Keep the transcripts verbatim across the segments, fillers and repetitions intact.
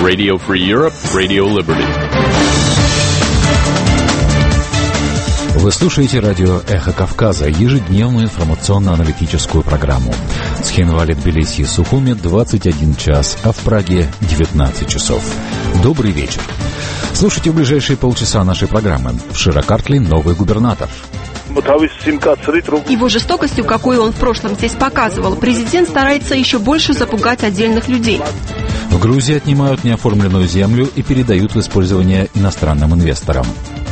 Radio Free Europe, Radio Liberty. Вы слушаете радио «Эхо Кавказа», ежедневную информационно-аналитическую программу. Цхинвали, Тбилиси и Сухуми двадцать один час, а в Праге девятнадцать часов. Добрый вечер. Слушайте в ближайшие полчаса нашей программы. В Широкартле новый губернатор. Его жестокостью, какую он в прошлом здесь показывал, президент старается еще больше запугать отдельных людей. В Грузии отнимают неоформленную землю и передают в использование иностранным инвесторам.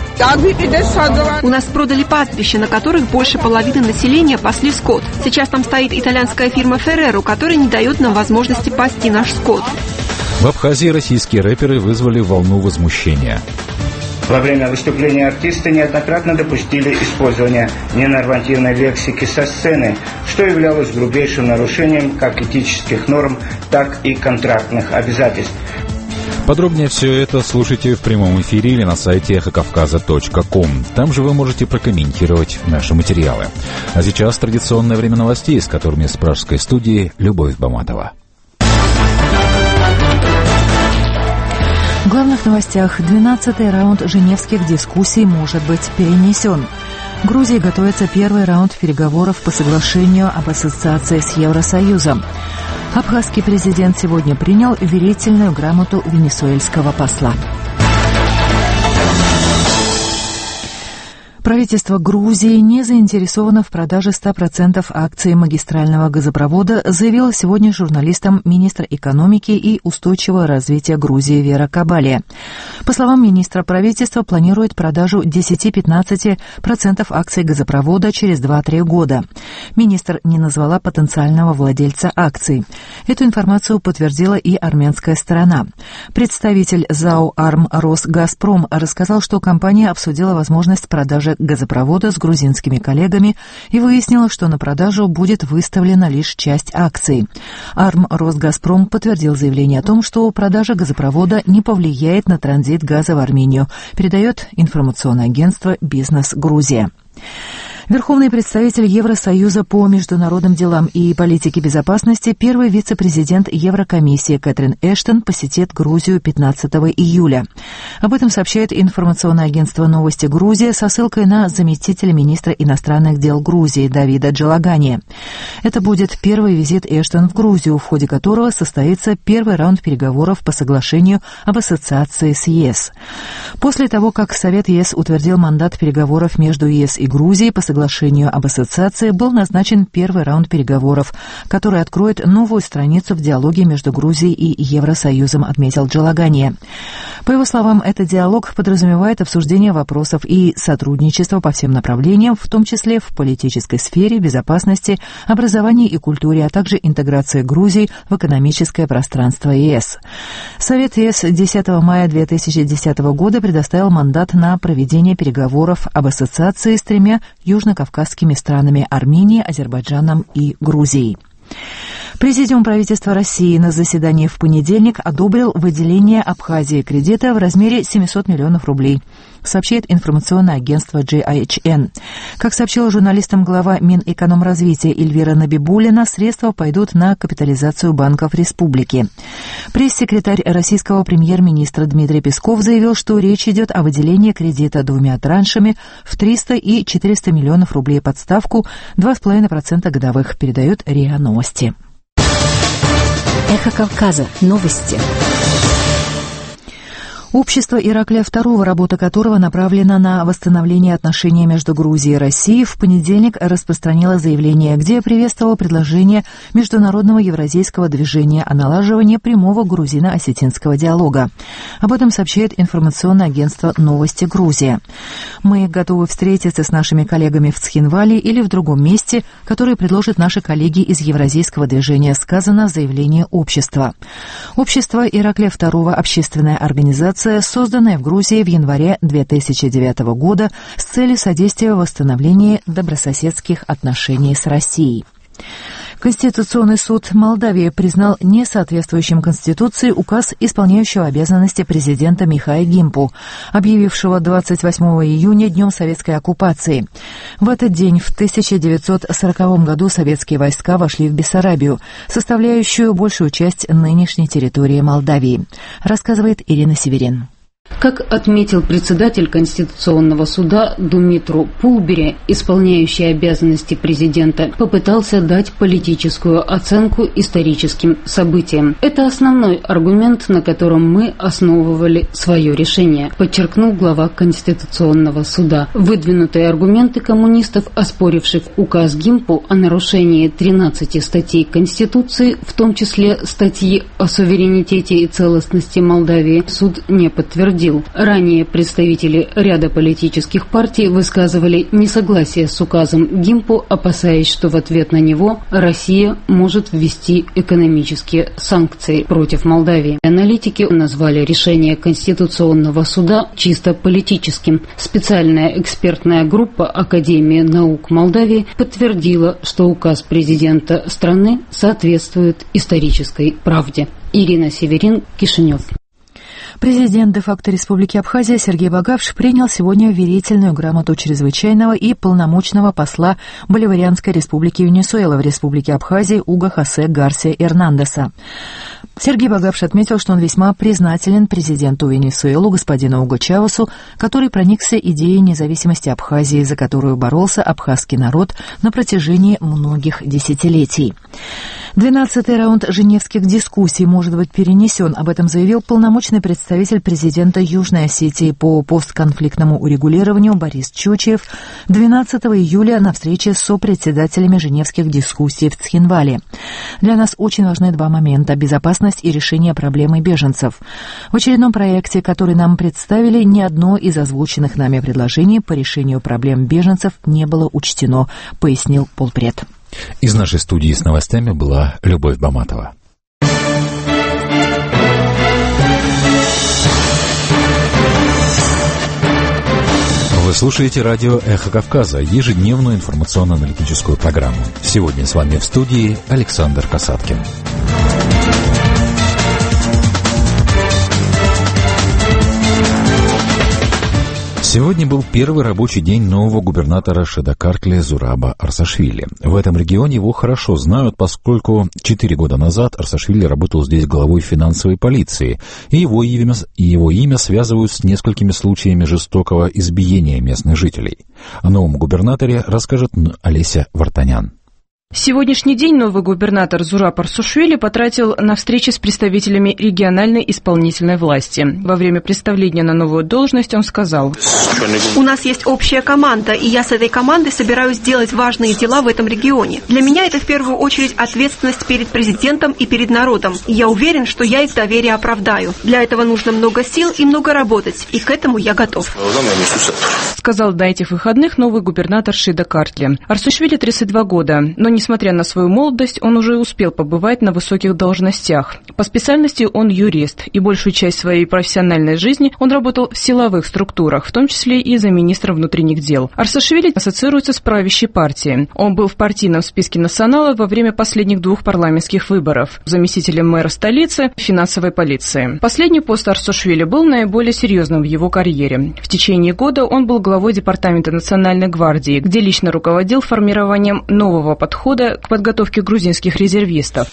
У нас продали пастбища, на которых больше половины населения пасли скот. Сейчас там стоит итальянская фирма Ferrero, которая не дает нам возможности пасти наш скот. В Абхазии российские рэперы вызвали волну возмущения. Во время выступления артисты неоднократно допустили использование ненормативной лексики со сцены, что являлось грубейшим нарушением как этических норм, так и контрактных обязательств. Подробнее все это слушайте в прямом эфире или на сайте эхо кавказа точка ком. Там же вы можете прокомментировать наши материалы. А сейчас традиционное время новостей, с которыми с пражской студии Любовь Баматова. В главных новостях: двенадцатый раунд женевских дискуссий может быть перенесен. В Грузии готовится первый раунд переговоров по соглашению об ассоциации с Евросоюзом. Абхазский президент сегодня принял верительную грамоту венесуэльского посла. Правительство Грузии не заинтересовано в продаже ста процентов акций магистрального газопровода, заявила сегодня журналистам министр экономики и устойчивого развития Грузии Вера Кабалия. По словам министра, правительство планирует продажу десять-пятнадцать процентов акций газопровода через два-три года. Министр не назвала потенциального владельца акций. Эту информацию подтвердила и армянская сторона. Представитель ЗАО «Арм Росгазпром» рассказал, что компания обсудила возможность продажи газопровода с грузинскими коллегами и выяснила, что на продажу будет выставлена лишь часть акций. «Арм Росгазпром» подтвердил заявление о том, что продажа газопровода не повлияет на транзит газа в Армению, передает информационное агентство «Бизнес Грузия». Верховный представитель Евросоюза по международным делам и политике безопасности, первый вице-президент Еврокомиссии Кэтрин Эштон посетит Грузию пятнадцатого июля. Об этом сообщает информационное агентство «Новости Грузия» со ссылкой на заместителя министра иностранных дел Грузии Давида Джалагани. Это будет первый визит Эштон в Грузию, в ходе которого состоится первый раунд переговоров по соглашению об ассоциации с ЕС. После того, как Совет ЕС утвердил мандат переговоров между ЕС и Грузией по соглашению об ассоциации, был назначен первый раунд переговоров, который откроет новую страницу в диалоге между Грузией и Евросоюзом, отметил Джалагани. По его словам, этот диалог подразумевает обсуждение вопросов и сотрудничество по всем направлениям, в том числе в политической сфере, безопасности, образовании и культуре, а также интеграции Грузии в экономическое пространство ЕС. Совет ЕС десятого мая две тысячи десятого года предоставил мандат на проведение переговоров об ассоциации с тремя южнокавказскими странами — Арменией, Азербайджаном и Грузией. Президиум правительства России на заседании в понедельник одобрил выделение Абхазии кредита в размере семьсот миллионов рублей, сообщает информационное агентство джи эйч эн. Как сообщила журналистам глава Минэкономразвития Эльвира Набибуллина, средства пойдут на капитализацию банков республики. Пресс-секретарь российского премьер-министра Дмитрий Песков заявил, что речь идет о выделении кредита двумя траншами в триста и четыреста миллионов рублей под ставку два целых пять десятых процента годовых, передает РИА Новости. Эхо Кавказа. Новости. Общество Ираклия второго, работа которого направлена на восстановление отношений между Грузией и Россией, в понедельник распространило заявление, где приветствовало предложение Международного евразийского движения о налаживании прямого грузино-осетинского диалога. Об этом сообщает информационное агентство «Новости Грузия». Мы готовы встретиться с нашими коллегами в Цхинвали или в другом месте, которые предложат наши коллеги из евразийского движения, сказано в заявлении общества. Общество Ираклия второго — общественная организация, созданная в Грузии в январе две тысячи девятого года с целью содействия восстановлению добрососедских отношений с Россией. Конституционный суд Молдавии признал несоответствующим Конституции указ исполняющего обязанности президента Михая Гимпу, объявившего двадцать восьмого июня Днем советской оккупации. В этот день, в тысяча девятьсот сороковом году, советские войска вошли в Бессарабию, составляющую большую часть нынешней территории Молдавии, рассказывает Ирина Северин. Как отметил председатель Конституционного суда Думитру Пулбери, исполняющий обязанности президента попытался дать политическую оценку историческим событиям. Это основной аргумент, на котором мы основывали свое решение, подчеркнул глава Конституционного суда. Выдвинутые аргументы коммунистов, оспоривших указ Гимпу о нарушении тринадцати статей Конституции, в том числе статьи о суверенитете и целостности Молдавии, суд не подтвердил. Ранее представители ряда политических партий высказывали несогласие с указом Гимпу, опасаясь, что в ответ на него Россия может ввести экономические санкции против Молдавии. Аналитики назвали решение Конституционного суда чисто политическим. Специальная экспертная группа Академии наук Молдавии подтвердила, что указ президента страны соответствует исторической правде. Ирина Северин, Кишинев. Президент де-факто Республики Абхазия Сергей Багавш принял сегодня верительную грамоту чрезвычайного и полномочного посла Боливарианской Республики Венесуэла в Республике Абхазии Уго Хосе Гарсия Эрнандеса. Сергей Багавш отметил, что он весьма признателен президенту Венесуэлы господину Уго Чавесу, который проникся идеей независимости Абхазии, за которую боролся абхазский народ на протяжении многих десятилетий. Двенадцатый раунд женевских дискуссий может быть перенесен, об этом заявил полномочный представитель президента Южной Осетии по постконфликтному урегулированию Борис Чучев двенадцатого июля на встрече с сопредседателями женевских дискуссий в Цхинвале. Для нас очень важны два момента – безопасность и решение проблемы беженцев. В очередном проекте, который нам представили, ни одно из озвученных нами предложений по решению проблем беженцев не было учтено, пояснил полпред. Из нашей студии с новостями была Любовь Баматова. Вы слушаете радио «Эхо Кавказа», ежедневную информационно-аналитическую программу. Сегодня с вами в студии Александр Касаткин. Сегодня был первый рабочий день нового губернатора Шидакартли Зураба Арсашвили. В этом регионе его хорошо знают, поскольку четыре года назад Арсашвили работал здесь главой финансовой полиции, и его имя, и его имя связывают с несколькими случаями жестокого избиения местных жителей. О новом губернаторе расскажет Олеся Вартанян. Сегодняшний день новый губернатор Зураб Арсашвили потратил на встречи с представителями региональной исполнительной власти. Во время представления на новую должность он сказал: «У нас есть общая команда, и я с этой командой собираюсь делать важные дела в этом регионе. Для меня это в первую очередь ответственность перед президентом и перед народом. И я уверен, что я их доверие оправдаю. Для этого нужно много сил и много работать, и к этому я готов», сказал до этих выходных новый губернатор Шидакартли. Арсашвили тридцать два года, но не Несмотря на свою молодость, он уже успел побывать на высоких должностях. По специальности он юрист, и большую часть своей профессиональной жизни он работал в силовых структурах, в том числе и замминистра внутренних дел. Арсашвили ассоциируется с правящей партией. Он был в партийном списке национала во время последних двух парламентских выборов, заместителем мэра столицы, финансовой полиции. Последний пост Арсашвили был наиболее серьезным в его карьере. В течение года он был главой департамента национальной гвардии, где лично руководил формированием нового подхода к подготовке грузинских резервистов.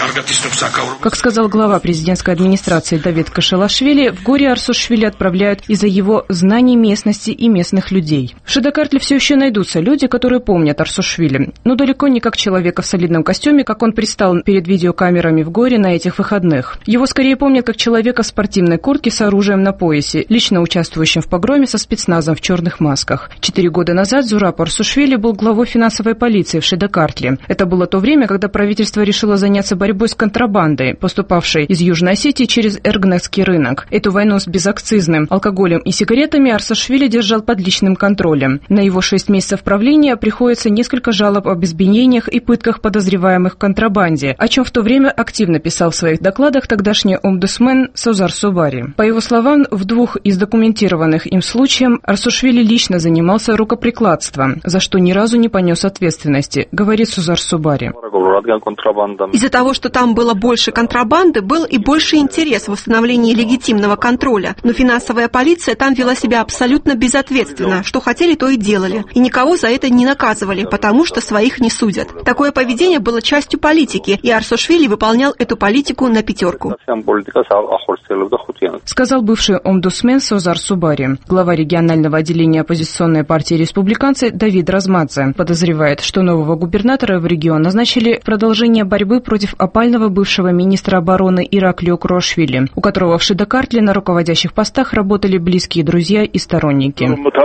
Как сказал глава президентской администрации Давид Кашалашвили, в горе Арсашвили отправляют из-за его знаний местности и местных людей. В Шидакартле все еще найдутся люди, которые помнят Арсашвили, но далеко не как человека в солидном костюме, как он предстал перед видеокамерами в горе на этих выходных. Его скорее помнят как человека в спортивной куртке с оружием на поясе, лично участвующим в погроме со спецназом в черных масках. Четыре года назад Зураб Арсашвили был главой финансовой полиции в Шидакартле. Это было то время, когда правительство решило заняться борьбой с контрабандой, поступавшей из Южной Осетии через Эргнетский рынок. Эту войну с безакцизным алкоголем и сигаретами Арсашвили держал под личным контролем. На его шесть месяцев правления приходится несколько жалоб об избиениях и пытках подозреваемых в контрабанде, о чем в то время активно писал в своих докладах тогдашний омбудсмен Созар Субари. По его словам, в двух из документированных им случаях Арсашвили лично занимался рукоприкладством, за что ни разу не понес ответственности, говорит Сузар Субари. Из-за того, что там было больше контрабанды, был и больше интерес в установлении легитимного контроля. Но финансовая полиция там вела себя абсолютно безответственно. Что хотели, то и делали. И никого за это не наказывали, потому что своих не судят. Такое поведение было частью политики, и Арсошвили выполнял эту политику на пятерку. Сказал бывший омбудсмен Созар Субари. Глава регионального отделения оппозиционной партии республиканцы Давид Размадзе подозревает, что нового губернатора в регион назначили в продолжение борьбы против опального бывшего министра обороны Ираклио Круашвили, у которого в Шидо-Картле на руководящих постах работали близкие друзья и сторонники.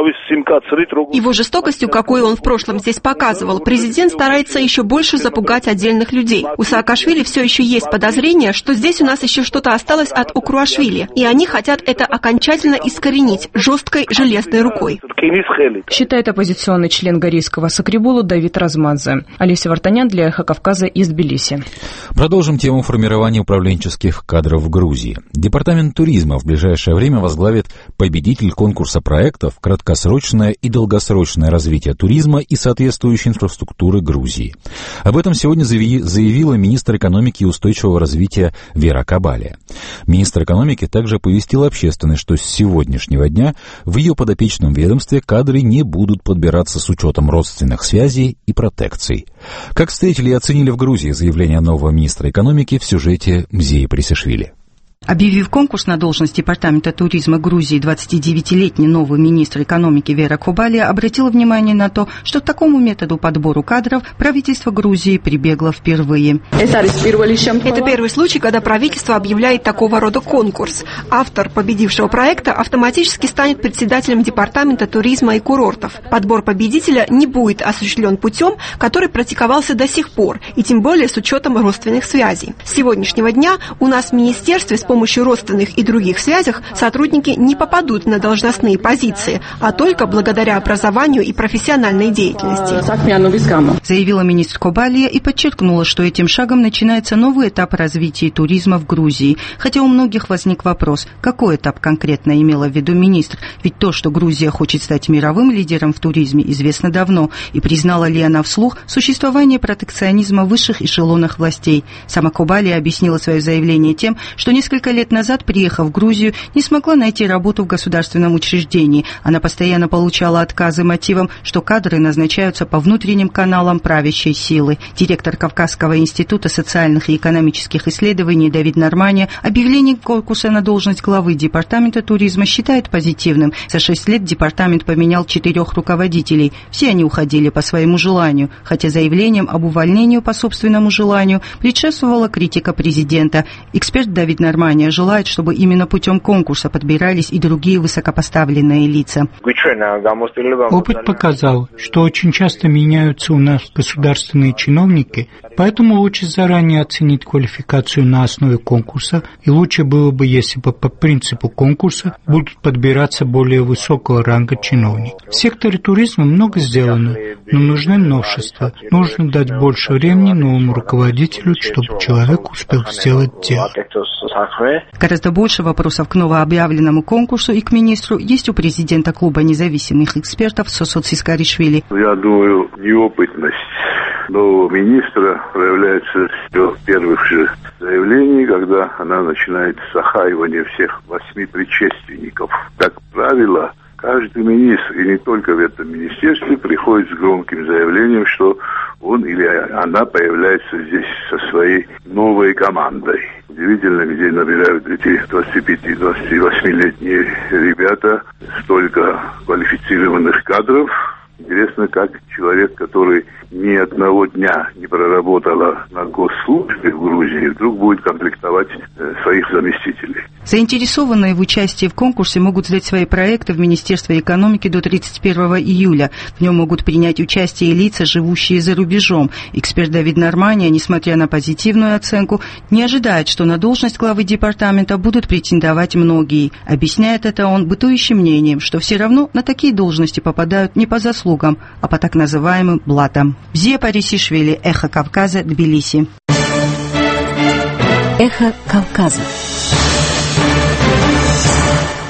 Его жестокостью, какой он в прошлом здесь показывал, президент старается еще больше запугать отдельных людей. У Саакашвили все еще есть подозрение, что здесь у нас еще что-то осталось от Укруашвили, и они хотят это окончательно искоренить жесткой железной рукой. Считает оппозиционный член Горейского Сакрибулу Давид Размадзе. Олеся Вартанян для «Эхо Кавказа» из Тбилиси. Продолжим тему формирования управленческих кадров в Грузии. Департамент туризма в ближайшее время возглавит победитель конкурса проектов «Краткосрочное и долгосрочное развитие туризма и соответствующей инфраструктуры Грузии». Об этом сегодня заявила министр экономики и устойчивого развития Вера Кабалия. Министр экономики также оповестила общественность, что с сегодняшнего дня в ее подопечном ведомстве кадры не будут подбираться с учетом родственных связей и протекций. Как встретили и оценили в Грузии заявление нового министра экономики в сюжете Мзеи Присишвили. Объявив конкурс на должность Департамента туризма Грузии, двадцатидевятилетний новый министр экономики Вера Кабалия обратила внимание на то, что к такому методу подбора кадров правительство Грузии прибегло впервые. Это первый случай, когда правительство объявляет такого рода конкурс. Автор победившего проекта автоматически станет председателем Департамента туризма и курортов. Подбор победителя не будет осуществлен путем, который практиковался до сих пор, и тем более с учетом родственных связей. С сегодняшнего дня у нас в министерстве с помощью помощью родственных и других связях сотрудники не попадут на должностные позиции, а только благодаря образованию и профессиональной деятельности. Заявила министр Кабалия и подчеркнула, что этим шагом начинается новый этап развития туризма в Грузии. Хотя у многих возник вопрос, какой этап конкретно имела в виду министр? Ведь то, что Грузия хочет стать мировым лидером в туризме, известно давно. И признала ли она вслух существование протекционизма в высших эшелонах властей? Сама Кабалия объяснила свое заявление тем, что несколько лет назад, приехав в Грузию, не смогла найти работу в государственном учреждении. Она постоянно получала отказы мотивом, что кадры назначаются по внутренним каналам правящей силы. Директор Кавказского института социальных и экономических исследований Давид Нормания объявление конкурса на должность главы Департамента туризма считает позитивным. За шесть лет департамент поменял четырех руководителей. Все они уходили по своему желанию, хотя заявлением об увольнении по собственному желанию предшествовала критика президента. Эксперт Давид Нормания желает, чтобы именно путем конкурса подбирались и другие высокопоставленные лица. Опыт показал, что очень часто меняются у нас государственные чиновники, поэтому лучше заранее оценить квалификацию на основе конкурса, и лучше было бы, если бы по принципу конкурса будут подбираться более высокого ранга чиновники. В секторе туризма много сделано, но нужны новшества. Нужно дать больше времени новому руководителю, чтобы человек успел сделать дело. Гораздо больше вопросов к новообъявленному конкурсу и к министру есть у президента клуба независимых экспертов Сосот Сискаришвили. Я думаю, неопытность нового министра проявляется в первых же заявлений, когда она начинает с охаивания всех восьми предшественников. Как правило, каждый министр, и не только в этом министерстве, приходит с громким заявлением, что он или она появляется здесь со своей новой командой. Удивительно, где набирают эти двадцатипяти-двадцативосьмилетние ребята столько квалифицированных кадров. Интересно, как человек, который ни одного дня не проработала на госслужбе в Грузии, вдруг будет комплектовать э, своих заместителей. Заинтересованные в участии в конкурсе могут сдать свои проекты в Министерство экономики до тридцать первого июля. В нем могут принять участие лица, живущие за рубежом. Эксперт Давид Нормания, несмотря на позитивную оценку, не ожидает, что на должность главы департамента будут претендовать многие. Объясняет это он бытующим мнением, что все равно на такие должности попадают не по заслугам, а по так называемым блатам. Мзея Присишвили, Эхо Кавказа, Тбилиси. Эхо Кавказа.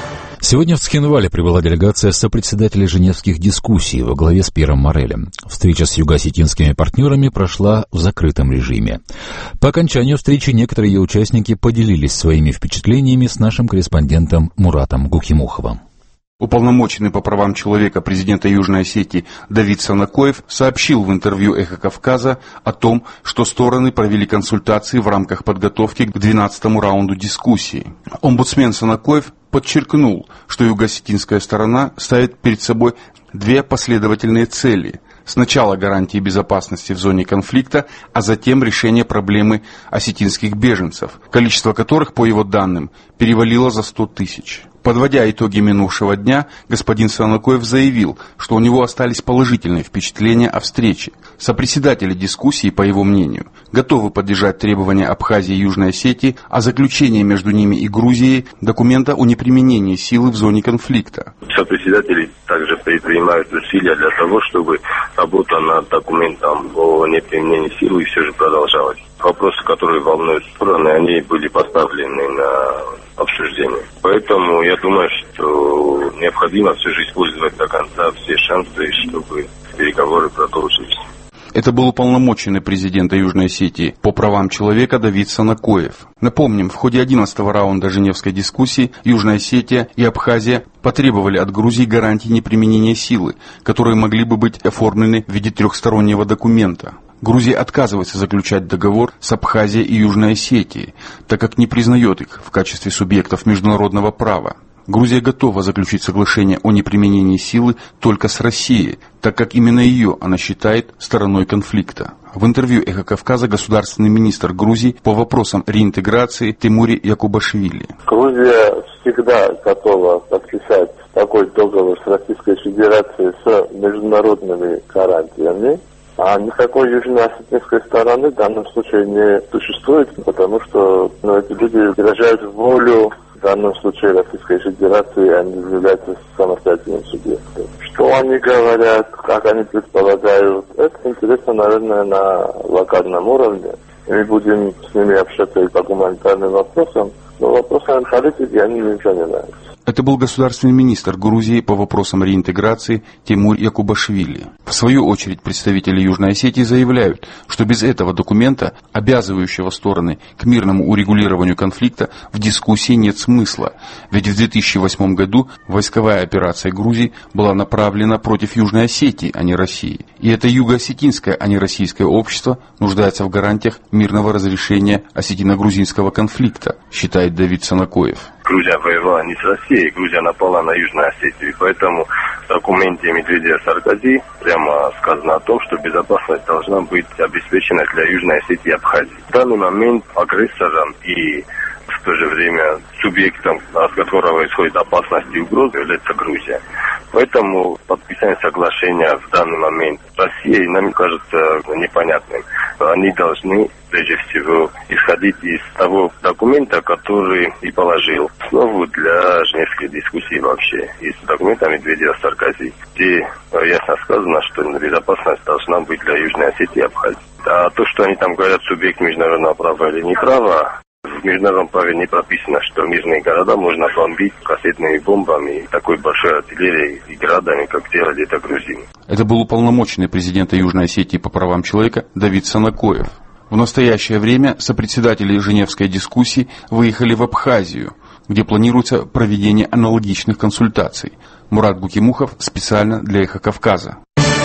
Сегодня в Цхинвале прибыла делегация сопредседателей женевских дискуссий во главе с Пьером Морелем. Встреча с юго-осетинскими партнерами прошла в закрытом режиме. По окончанию встречи некоторые ее участники поделились своими впечатлениями с нашим корреспондентом Муратом Гукимуховым. Уполномоченный по правам человека президента Южной Осетии Давид Санакоев сообщил в интервью «Эхо Кавказа» о том, что стороны провели консультации в рамках подготовки к двенадцатому раунду дискуссий. Омбудсмен Санакоев подчеркнул, что юго-осетинская сторона ставит перед собой две последовательные цели. Сначала гарантии безопасности в зоне конфликта, а затем решение проблемы осетинских беженцев, количество которых, по его данным, перевалило за сто тысяч. Подводя итоги минувшего дня, господин Санакоев заявил, что у него остались положительные впечатления о встрече. Сопредседатели дискуссии, по его мнению, готовы поддержать требования Абхазии и Южной Осетии о заключении между ними и Грузией документа о неприменении силы в зоне конфликта. Сопредседатели также предпринимают усилия для того, чтобы работа над документом о неприменении силы все же продолжалась. Вопросы, которые волнуют стороны, они были поставлены на обсуждение. Поэтому я думаю, что необходимо все же использовать до конца все шансы, чтобы переговоры продолжились. Это был уполномоченный президента Южной Осетии по правам человека Давид Санакоев. Напомним, в ходе одиннадцатого раунда Женевской дискуссии Южная Осетия и Абхазия потребовали от Грузии гарантий неприменения силы, которые могли бы быть оформлены в виде трехстороннего документа. Грузия отказывается заключать договор с Абхазией и Южной Осетией, так как не признает их в качестве субъектов международного права. Грузия готова заключить соглашение о неприменении силы только с Россией, так как именно ее она считает стороной конфликта. В интервью «Эхо Кавказа» государственный министр Грузии по вопросам реинтеграции Тимури Якубашвили. Грузия всегда готова подписать такой договор с Российской Федерацией с международными гарантиями. А никакой южно-осетинской стороны в данном случае не существует, потому что ну, эти люди выражают волю, в данном случае Российской Федерации, они являются самостоятельным субъектом. Что они говорят, как они предполагают, это интересно, наверное, на локальном уровне. И мы будем с ними общаться и по гуманитарным вопросам, но вопросам политики они ничего не нравятся. Это был государственный министр Грузии по вопросам реинтеграции Тимур Якубашвили. В свою очередь представители Южной Осетии заявляют, что без этого документа, обязывающего стороны к мирному урегулированию конфликта, в дискуссии нет смысла. Ведь в две тысячи восьмом году войсковая операция Грузии была направлена против Южной Осетии, а не России. И это юго-осетинское, а не российское общество нуждается в гарантиях мирного разрешения осетино-грузинского конфликта, считает Давид Санакоев. Грузия воевала не с Россией, Грузия напала на Южную Осетию. Поэтому в документе Медведева-Саркози прямо сказано о том, что безопасность должна быть обеспечена для Южной Осетии и Абхазии. В данный момент агрессором и в то же время субъектом, от которого исходит опасность и угроза, является Грузия. Поэтому подписание соглашения в данный момент с Россией нам кажется непонятным. Они должны, прежде всего, исходить из того документа, который и положил основу для женевской дискуссии вообще, из документа Медведева-Саркози, где ясно сказано, что безопасность должна быть для Южной Осетии и Абхазии. А то, что они там говорят, субъект международного права или не права, в международном праве не прописано, что мирные города можно бомбить кассетными бомбами, такой большой артиллерией и градами, как делали это грузины. Это был уполномоченный президента Южной Осетии по правам человека Давид Санакоев. В настоящее время сопредседатели Женевской дискуссии выехали в Абхазию, где планируется проведение аналогичных консультаций. Мурат Гукимухов специально для «Эхо Кавказа».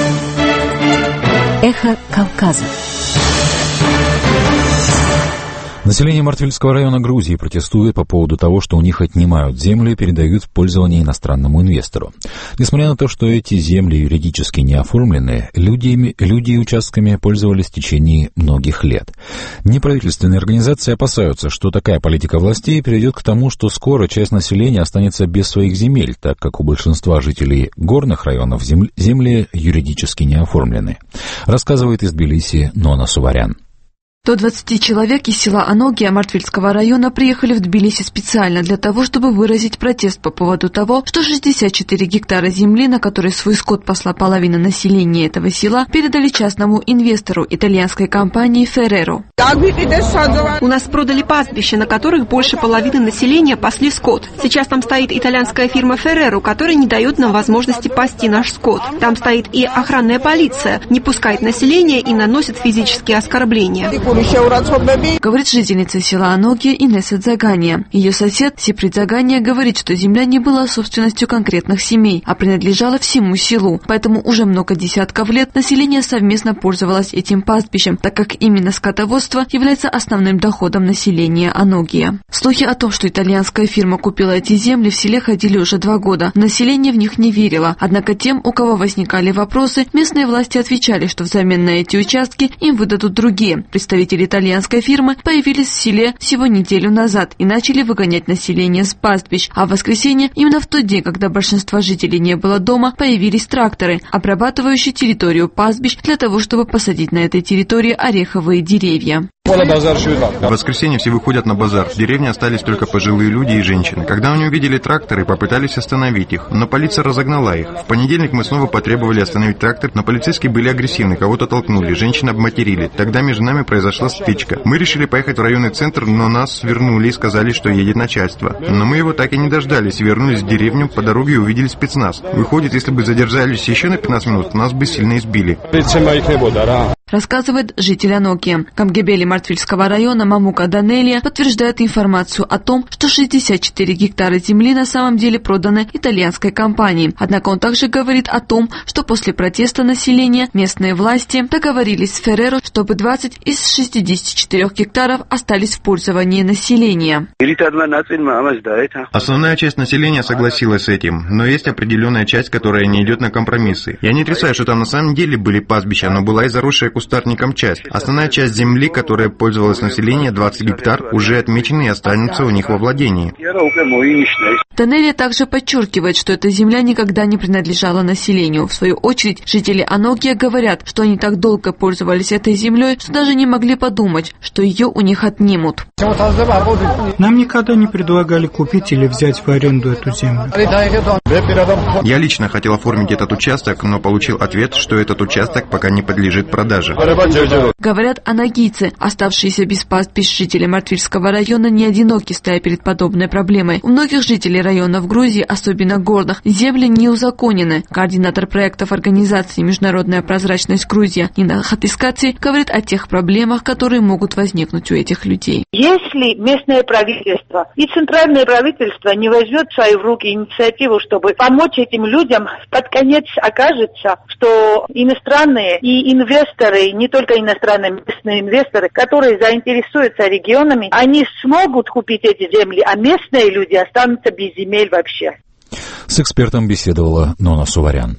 «Эхо Кавказа». Население Мартвельского района Грузии протестует по поводу того, что у них отнимают землю и передают в пользование иностранному инвестору. Несмотря на то, что эти земли юридически не оформлены, люди, люди участками пользовались в течение многих лет. Неправительственные организации опасаются, что такая политика властей приведет к тому, что скоро часть населения останется без своих земель, так как у большинства жителей горных районов земли юридически не оформлены. Рассказывает из Тбилиси Нона Суварян. До двадцати человек из села Аногия Мартвильского района приехали в Тбилиси специально для того, чтобы выразить протест по поводу того, что шестьдесят четыре гектара земли, на которой свой скот пасла половина населения этого села, передали частному инвестору, итальянской компании Ferrero. У нас продали пастбища, на которых больше половины населения пасли скот. Сейчас там стоит итальянская фирма Ferrero, которая не дает нам возможности пасти наш скот. Там стоит и охранная полиция, не пускает население и наносит физические оскорбления. Говорит жительница села Аногия Инесса Дзагания. Ее сосед Сиприд Дзагания говорит, что земля не была собственностью конкретных семей, а принадлежала всему селу. Поэтому уже много десятков лет население совместно пользовалось этим пастбищем, так как именно скотоводство является основным доходом населения Аногия. Слухи о том, что итальянская фирма купила эти земли, в селе ходили уже два года. Население в них не верило. Однако тем, у кого возникали вопросы, местные власти отвечали, что взамен на эти участки им выдадут другие. Представители итальянской фирмы появились в селе всего неделю назад и начали выгонять население с пастбищ. А в воскресенье, именно в тот день, когда большинство жителей не было дома, появились тракторы, обрабатывающие территорию пастбищ для того, чтобы посадить на этой территории ореховые деревья. В воскресенье все выходят на базар. В деревне остались только пожилые люди и женщины. Когда они увидели тракторы, попытались остановить их, но полиция разогнала их. В понедельник мы снова потребовали остановить трактор, но полицейские были агрессивны, кого-то толкнули, женщин обматерили. Тогда между нами произошла стычка. Мы решили поехать в районный центр, но нас вернули и сказали, что едет начальство. Но мы его так и не дождались и вернулись в деревню, по дороге увидели спецназ. Выходит, если бы задержались еще на пятнадцать минут, нас бы сильно избили. Рассказывает житель Аногия. Камгебели Мартвильского района Мамука Данелия подтверждает информацию о том, что шестьдесят четыре гектара земли на самом деле проданы итальянской компании. Однако он также говорит о том, что после протеста населения местные власти договорились с Ferrero, чтобы двадцать из шестидесяти четырёх гектаров остались в пользовании населения. Основная часть населения согласилась с этим, но есть определенная часть, которая не идет на компромиссы. Я не отрицаю, что там на самом деле были пастбища, но была и заросшая кустарником часть. Основная часть земли, которая пользовалась население, двадцать гектар, уже отмечены и останутся у них во владении. Данелия также подчеркивает, что эта земля никогда не принадлежала населению. В свою очередь, жители Аногия говорят, что они так долго пользовались этой землей, что даже не могли подумать, что ее у них отнимут. Нам никогда не предлагали купить или взять в аренду эту землю. Я лично хотел оформить этот участок, но получил ответ, что этот участок пока не подлежит продаже. Говорят аногийцы, оставшиеся без пастбищ жители Мартвильского района, не одиноки, стоя перед подобной проблемой. У многих жителей района в Грузии, особенно горных, земли не узаконены. Координатор проектов организации «Международная прозрачность Грузия» Нина Хатискаци говорит о тех проблемах, которые могут возникнуть у этих людей. Если местное правительство и центральное правительство не возьмет в свои руки инициативу, чтобы помочь этим людям, под конец окажется, что иностранные и инвесторы, не только иностранные, местные инвесторы, которые заинтересуются регионами, они смогут купить эти земли, а местные люди останутся без земель вообще. С экспертом беседовала Нона Суварян.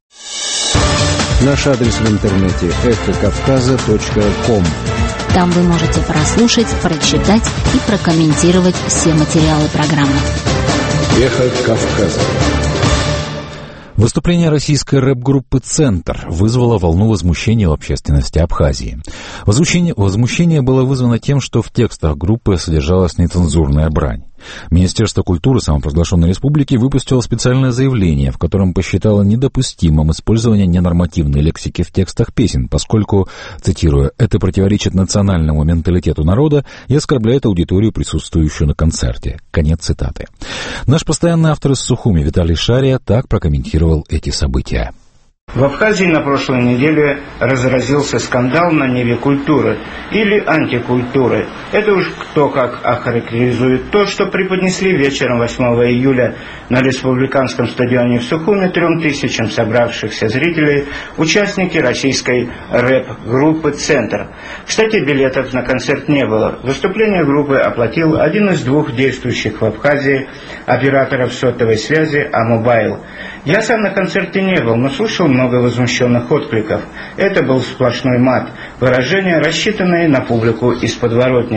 Наш адрес в интернете эхо кавказа точка ком. Там вы можете прослушать, прочитать и прокомментировать все материалы программы. Эхо Кавказа. Выступление российской рэп-группы «Центр» вызвало волну возмущения в общественности Абхазии. Возмущение, возмущение было вызвано тем, что в текстах группы содержалась нецензурная брань. Министерство культуры самопровозглашенной республики выпустило специальное заявление, в котором посчитало недопустимым использование ненормативной лексики в текстах песен, поскольку, цитирую, «это противоречит национальному менталитету народа и оскорбляет аудиторию, присутствующую на концерте». Конец цитаты. Наш постоянный автор из Сухуми Виталий Шария так прокомментировал эти события. В Абхазии на прошлой неделе разразился скандал на ниве культуры или антикультуры. Это уж кто как охарактеризует то, что преподнесли вечером восьмого июля на республиканском стадионе в Сухуми трем тысячам собравшихся зрителей участники российской рэп-группы «Центр». Кстати, билетов на концерт не было. Выступление группы оплатил один из двух действующих в Абхазии операторов сотовой связи «Амобайл». Я сам на концерте не был, но слышал много возмущенных откликов. Это был сплошной мат, выражения, рассчитанные на публику из подворотни.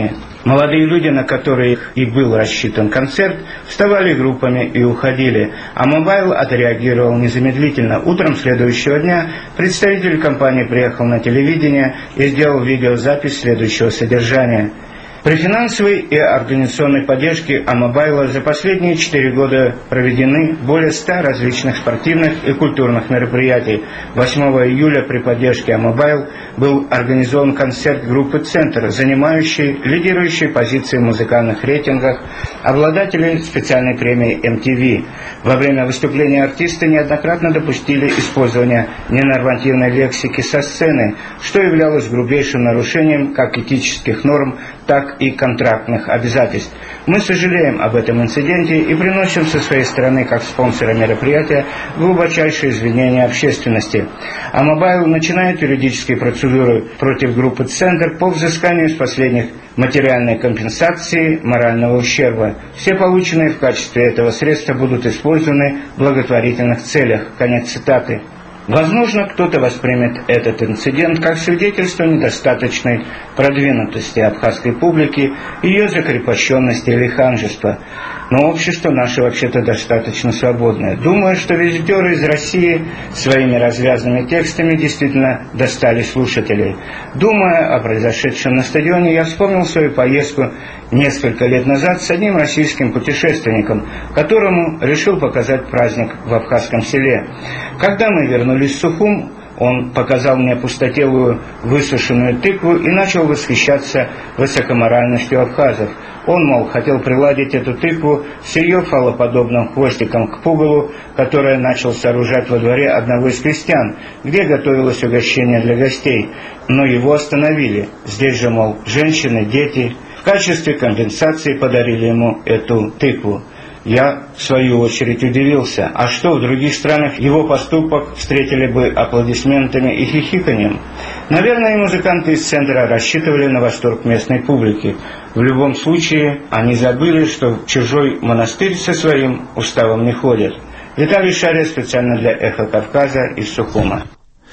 Молодые люди, на которые и был рассчитан концерт, вставали группами и уходили, а Мобайл отреагировал незамедлительно. Утром следующего дня представитель компании приехал на телевидение и сделал видеозапись следующего содержания. При финансовой и организационной поддержке Амобайла за последние четыре года проведены более ста различных спортивных и культурных мероприятий. восьмого июля при поддержке Амобайл был организован концерт группы «Центр», занимающей лидирующие позиции в музыкальных рейтингах, обладателей специальной премии эм ти ви. Во время выступления артисты неоднократно допустили использование ненормативной лексики со сцены, что являлось грубейшим нарушением как этических норм, так и контрактных обязательств. Мы сожалеем об этом инциденте и приносим со своей стороны, как спонсора мероприятия, глубочайшие извинения общественности. А Мобайл начинает юридические процедуры против группы «Центр» по взысканию с последних материальной компенсации морального ущерба. Все полученные в качестве этого средства будут использованы в благотворительных целях. Конец цитаты. Возможно, кто-то воспримет этот инцидент как свидетельство недостаточной продвинутости абхазской публики, ее закрепощенности или ханжества. Но общество наше вообще-то достаточно свободное. Думаю, что визитеры из России своими развязными текстами действительно достали слушателей. Думая о произошедшем на стадионе, я вспомнил свою поездку несколько лет назад с одним российским путешественником, которому решил показать праздник в абхазском селе. Когда мы вернулись в Сухум, он показал мне пустотелую высушенную тыкву и начал восхищаться высокоморальностью абхазов. Он, мол, хотел приладить эту тыкву с ее фалоподобным хвостиком к пугалу, которое начал сооружать во дворе одного из крестьян, где готовилось угощение для гостей. Но его остановили. Здесь же, мол, женщины, дети в качестве компенсации подарили ему эту тыкву. Я, в свою очередь, удивился. А что, в других странах его поступок встретили бы аплодисментами и хихиканьем? Наверное, и музыканты из центра рассчитывали на восторг местной публики. В любом случае, они забыли, что в чужой монастырь со своим уставом не ходят. Виталий Шария специально для «Эхо Кавказа» из Сухума.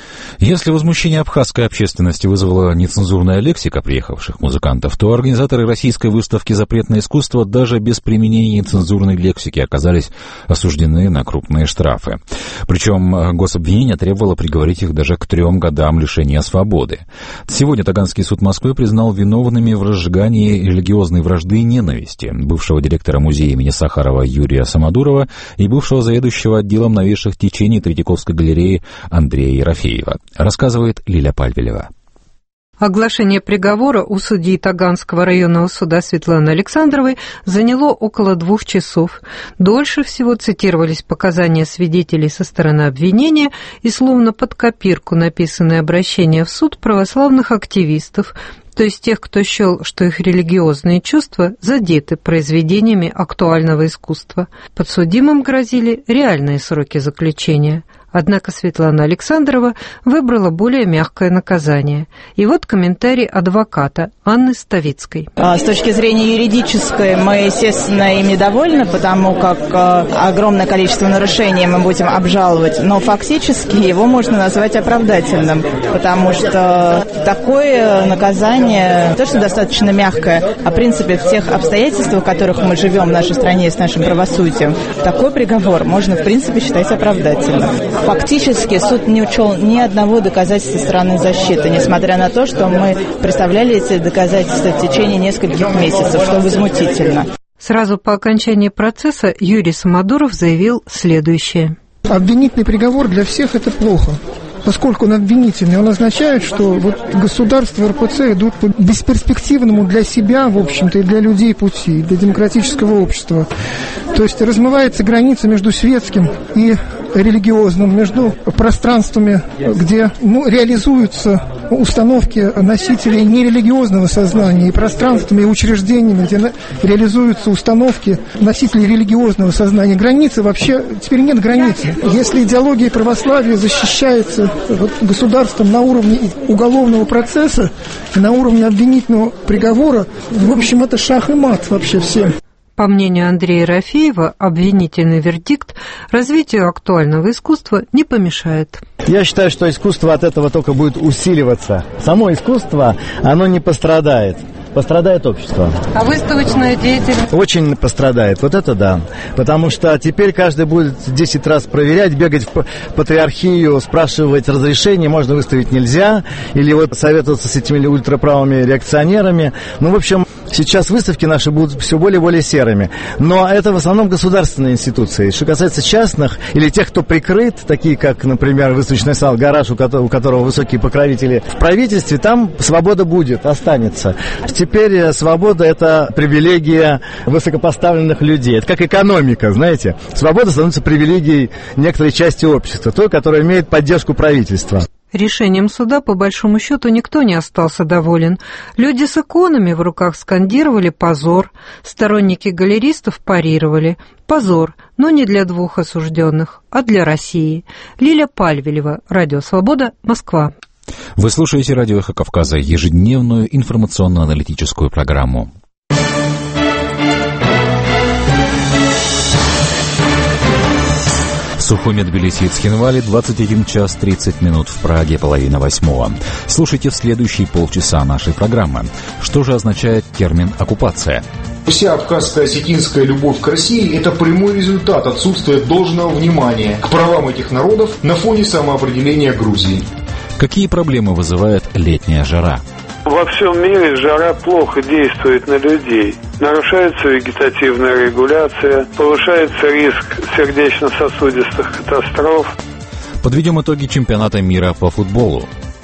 Если возмущение абхазской общественности вызвала нецензурная лексика приехавших музыкантов, то организаторы российской выставки «Запретное искусство» даже без применения нецензурной лексики оказались осуждены на крупные штрафы. Причем гособвинение требовало приговорить их даже к трем годам лишения свободы. Сегодня Таганский суд Москвы признал виновными в разжигании религиозной вражды и ненависти бывшего директора музея имени Сахарова Юрия Самодурова и бывшего заведующего отделом новейших течений Третьяковской галереи Андрея Ерофеева. Рассказывает Лиля Пальвелева. Оглашение приговора у судьи Таганского районного суда Светланы Александровой заняло около двух часов. Дольше всего цитировались показания свидетелей со стороны обвинения и словно под копирку написанные обращения в суд православных активистов, то есть тех, кто счел, что их религиозные чувства задеты произведениями актуального искусства. Подсудимым грозили реальные сроки заключения. Однако Светлана Александрова выбрала более мягкое наказание. И вот комментарий адвоката Анны Ставицкой. С точки зрения юридической мы, естественно, им недовольны, потому как огромное количество нарушений мы будем обжаловать, но фактически его можно назвать оправдательным, потому что такое наказание не то, что достаточно мягкое, а в принципе в тех обстоятельствах, в которых мы живем в нашей стране с нашим правосудием, такой приговор можно в принципе считать оправдательным. Фактически суд не учел ни одного доказательства стороны защиты, несмотря на то, что мы представляли эти доказательства в течение нескольких месяцев, что возмутительно. Сразу по окончании процесса Юрий Самодуров заявил следующее. Обвинительный приговор для всех – это плохо. Поскольку он обвинительный, он означает, что вот государство эр пэ цэ идут по бесперспективному для себя, в общем-то, и для людей пути, для демократического общества. То есть размывается граница между светским и религиозным, между пространствами, где ну, реализуются установки носителей нерелигиозного сознания, и пространствами, и учреждениями, где реализуются установки носителей религиозного сознания. Границы вообще, теперь нет границы. Если идеология православия защищается вот, государством на уровне уголовного процесса, на уровне обвинительного приговора, в общем, это шах и мат вообще всем. По мнению Андрея Ерофеева, обвинительный вердикт развитию актуального искусства не помешает. Я считаю, что искусство от этого только будет усиливаться. Само искусство, оно не пострадает. пострадает общество. А выставочная деятельность? Очень пострадает, вот это да. Потому что теперь каждый будет десять раз проверять, бегать в патриархию, спрашивать разрешение, можно выставить, нельзя, или вот советоваться с этими ультраправыми реакционерами. Ну, в общем, сейчас выставки наши будут все более и более серыми. Но это в основном государственные институции. Что касается частных или тех, кто прикрыт, такие как, например, выставочный зал «Гараж», у которого, у которого высокие покровители в правительстве, там свобода будет, останется. Теперь свобода – это привилегия высокопоставленных людей. Это как экономика, знаете. Свобода становится привилегией некоторой части общества, той, которая имеет поддержку правительства. Решением суда, по большому счету, никто не остался доволен. Люди с иконами в руках скандировали «позор», сторонники галеристов парировали «позор», но не для двух осужденных, а для России. Лиля Пальвелева, Радио Свобода, Москва. Вы слушаете радио «Эхо Кавказа», ежедневную информационно-аналитическую программу. В Сухуми, Тбилиси и Цхинвале двадцать один час тридцать минут, в Праге половина восьмого. Слушайте в следующие полчаса нашей программы. Что же означает термин «оккупация»? Вся абхазская осетинская любовь к России – это прямой результат отсутствия должного внимания к правам этих народов на фоне самоопределения Грузии. Какие проблемы вызывает летняя жара? Во всем мире жара плохо действует на людей. Нарушается вегетативная регуляция, повышается риск сердечно-сосудистых катастроф. Подведем итоги чемпионата мира по футболу.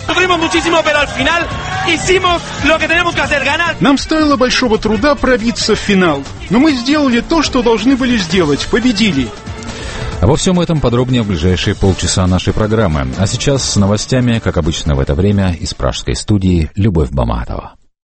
Нам стоило большого труда пробиться в финал, но мы сделали то, что должны были сделать, победили. Обо всем этом подробнее в ближайшие полчаса нашей программы. А сейчас с новостями, как обычно в это время, из пражской студии Любовь Баматова.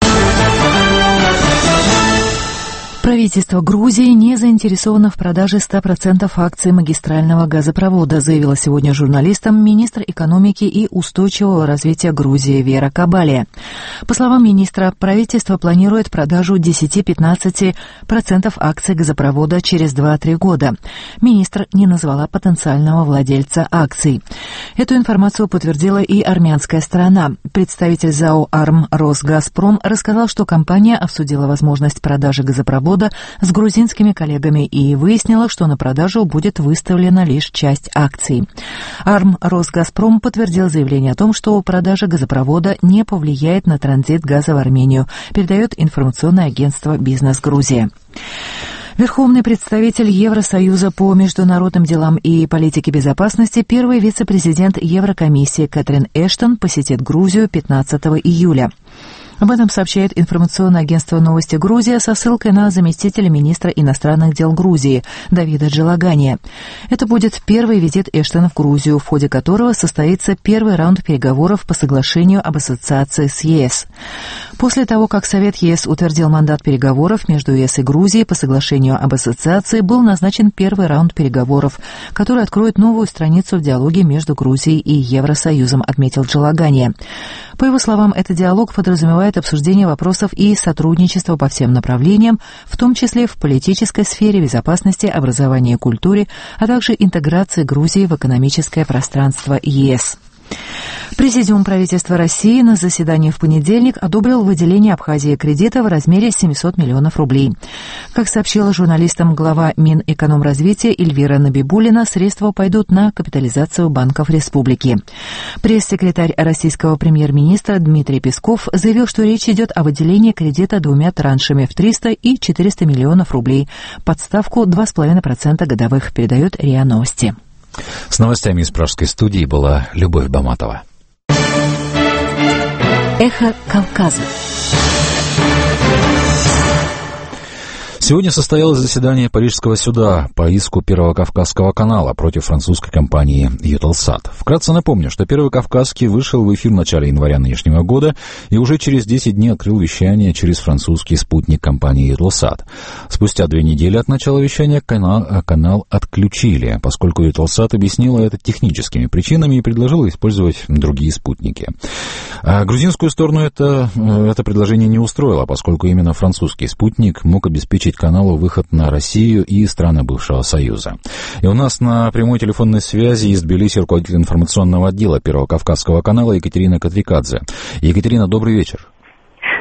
Правительство Грузии не заинтересовано в продаже ста процентов акций магистрального газопровода, заявила сегодня журналистам министр экономики и устойчивого развития Грузии Вера Кабалия. По словам министра, правительство планирует продажу десять-пятнадцать процентов акций газопровода через два-три года. Министр не назвала потенциального владельца акций. Эту информацию подтвердила и армянская сторона. Представитель ЗАО «Арм Росгазпром» рассказал, что компания обсудила возможность продажи газопровода с грузинскими коллегами и выяснила, что на продажу будет выставлена лишь часть акций. Арм Росгазпром подтвердил заявление о том, что продажа газопровода не повлияет на транзит газа в Армению, передает информационное агентство «Бизнес Грузия». Верховный представитель Евросоюза по международным делам и политике безопасности, первый вице-президент Еврокомиссии Кэтрин Эштон посетит Грузию пятнадцатого июля. Об этом сообщает информационное агентство «Новости Грузия» со ссылкой на заместителя министра иностранных дел Грузии Давида Джилагания. Это будет первый визит Эштона в Грузию, в ходе которого состоится первый раунд переговоров по соглашению об ассоциации с ЕС. После того, как Совет ЕС утвердил мандат переговоров между ЕС и Грузией по соглашению об ассоциации, был назначен первый раунд переговоров, который откроет новую страницу в диалоге между Грузией и Евросоюзом, отметил Джилагания. По его словам, этот диалог подразумевает обсуждение вопросов и сотрудничество по всем направлениям, в том числе в политической сфере, безопасности, образовании и культуре, а также интеграции Грузии в экономическое пространство ЕС. Президиум правительства России на заседании в понедельник одобрил выделение Абхазии кредита в размере семьсот миллионов рублей. Как сообщила журналистам глава Минэкономразвития Эльвира Набибуллина, средства пойдут на капитализацию банков республики. Пресс-секретарь российского премьер-министра Дмитрий Песков заявил, что речь идет о выделении кредита двумя траншами в триста и четыреста миллионов рублей под ставку два с половиной процента годовых, передает РИА Новости. С новостями из пражской студии была Любовь Баматова. Эхо Кавказа. Сегодня состоялось заседание Парижского суда по иску Первого Кавказского канала против французской компании Eutelsat. Вкратце напомню, что Первый Кавказский вышел в эфир в начале января нынешнего года и уже через десять дней открыл вещание через французский спутник компании Eutelsat. Спустя две недели от начала вещания канал, канал отключили, поскольку Eutelsat объяснила это техническими причинами и предложила использовать другие спутники. А грузинскую сторону это, это предложение не устроило, поскольку именно французский спутник мог обеспечить каналу выход на Россию и страны бывшего Союза. И у нас на прямой телефонной связи из Тбилиси руководитель информационного отдела Первого Кавказского канала Екатерина Катвикадзе. Екатерина, добрый вечер.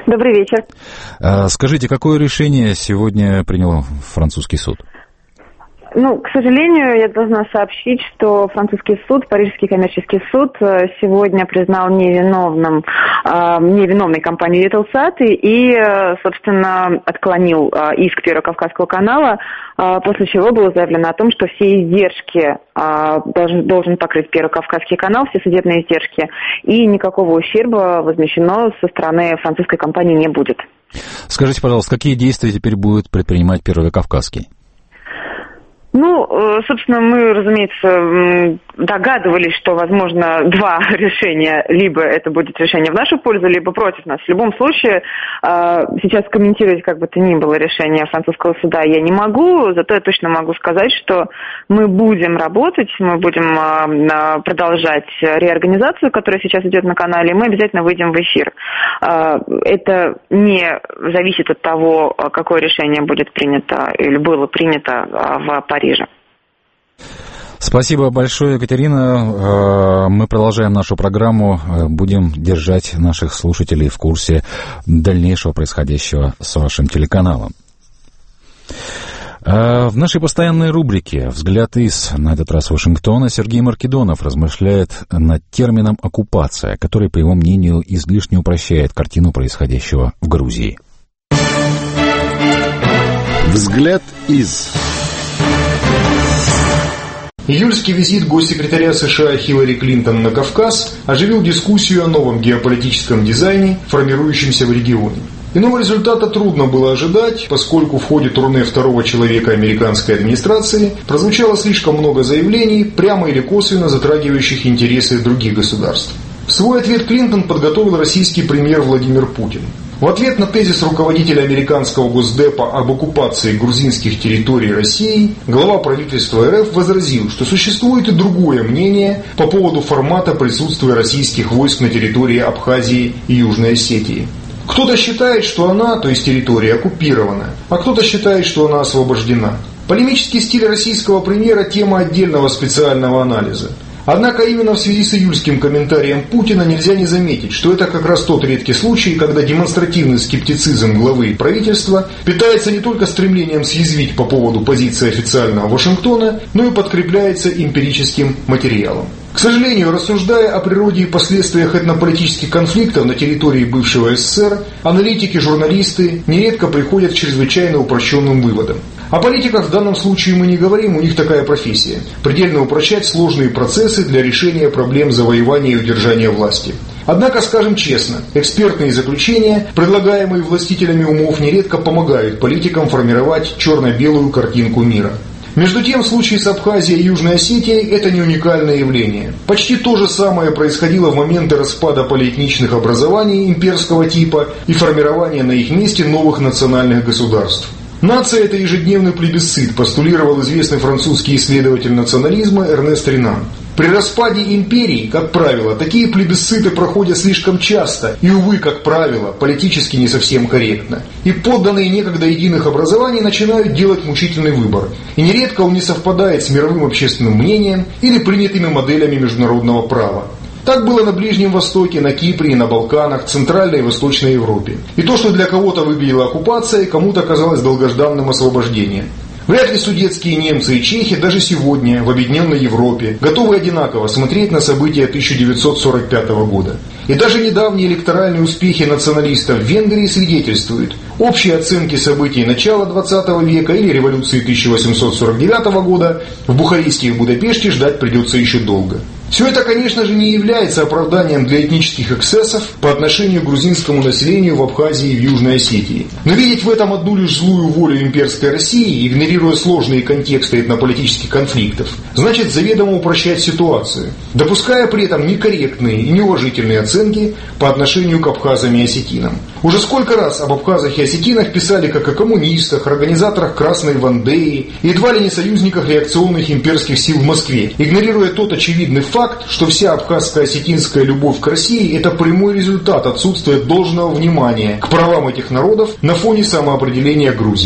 Добрый вечер. Скажите, какое решение сегодня принял французский суд? Ну, к сожалению, я должна сообщить, что французский суд, Парижский коммерческий суд, сегодня признал невиновным, э, невиновной компанию Eutelsat и, собственно, отклонил иск Первого Кавказского канала, э, после чего было заявлено о том, что все издержки э, должен, должен покрыть Первый Кавказский канал, все судебные издержки, и никакого ущерба возмещено со стороны французской компании не будет. Скажите, пожалуйста, какие действия теперь будет предпринимать Первый Кавказский? Ну, собственно, мы, разумеется, догадывались, что, возможно, два решения. Либо это будет решение в нашу пользу, либо против нас. В любом случае, сейчас комментировать как бы то ни было решение французского суда я не могу, зато я точно могу сказать, что мы будем работать, мы будем продолжать реорганизацию, которая сейчас идет на канале, и мы обязательно выйдем в эфир. Это не зависит от того, какое решение будет принято или было принято в Париже. Спасибо большое, Екатерина. Мы продолжаем нашу программу. Будем держать наших слушателей в курсе дальнейшего происходящего с вашим телеканалом. В нашей постоянной рубрике «Взгляд из», на этот раз Вашингтона, Сергей Маркедонов размышляет над термином «оккупация», который, по его мнению, излишне упрощает картину происходящего в Грузии. «Взгляд из». Июльский визит госсекретаря США Хиллари Клинтон на Кавказ оживил дискуссию о новом геополитическом дизайне, формирующемся в регионе. Иного результата трудно было ожидать, поскольку в ходе турне второго человека американской администрации прозвучало слишком много заявлений, прямо или косвенно затрагивающих интересы других государств. В свой ответ Клинтон подготовил российский премьер Владимир Путин. В ответ на тезис руководителя американского Госдепа об оккупации грузинских территорий Россией, глава правительства РФ возразил, что существует и другое мнение по поводу формата присутствия российских войск на территории Абхазии и Южной Осетии. Кто-то считает, что она, то есть территория, оккупирована, а кто-то считает, что она освобождена. Полемический стиль российского премьера – тема отдельного специального анализа. Однако именно в связи с июльским комментарием Путина нельзя не заметить, что это как раз тот редкий случай, когда демонстративный скептицизм главы правительства питается не только стремлением съязвить по поводу позиции официального Вашингтона, но и подкрепляется эмпирическим материалом. К сожалению, рассуждая о природе и последствиях этнополитических конфликтов на территории бывшего СССР, аналитики, журналисты нередко приходят к чрезвычайно упрощенным выводам. О политиках в данном случае мы не говорим, у них такая профессия – предельно упрощать сложные процессы для решения проблем завоевания и удержания власти. Однако, скажем честно, экспертные заключения, предлагаемые властителями умов, нередко помогают политикам формировать черно-белую картинку мира. Между тем, в случае с Абхазией и Южной Осетией это не уникальное явление. Почти то же самое происходило в моменты распада полиэтничных образований имперского типа и формирования на их месте новых национальных государств. Нация – это ежедневный плебисцит, постулировал известный французский исследователь национализма Эрнест Ренан. При распаде империй, как правило, такие плебисциты проходят слишком часто и, увы, как правило, политически не совсем корректно. И подданные некогда единых образований начинают делать мучительный выбор. И нередко он не совпадает с мировым общественным мнением или принятыми моделями международного права. Так было на Ближнем Востоке, на Кипре, на Балканах, Центральной и Восточной Европе. И то, что для кого-то выглядело оккупацией, кому-то казалось долгожданным освобождением. Вряд ли судетские немцы и чехи даже сегодня в объединенной Европе готовы одинаково смотреть на события тысяча девятьсот сорок пятого года. И даже недавние электоральные успехи националистов в Венгрии свидетельствуют. Общие оценки событий начала двадцатого века или революции тысяча восемьсот сорок девятого года в Бухаресте и в Будапеште ждать придется еще долго. Все это, конечно же, не является оправданием для этнических эксцессов по отношению к грузинскому населению в Абхазии и в Южной Осетии. Но видеть в этом одну лишь злую волю имперской России, игнорируя сложные контексты этнополитических конфликтов, значит заведомо упрощать ситуацию, допуская при этом некорректные и неуважительные оценки по отношению к абхазам и осетинам. Уже сколько раз об абхазах и осетинах писали как о коммунистах, организаторах Красной Вандеи и едва ли не союзниках реакционных имперских сил в Москве, игнорируя тот очевидный факт, Факт, что вся абхазско-осетинская любовь к России – это прямой результат отсутствия должного внимания к правам этих народов на фоне самоопределения Грузии.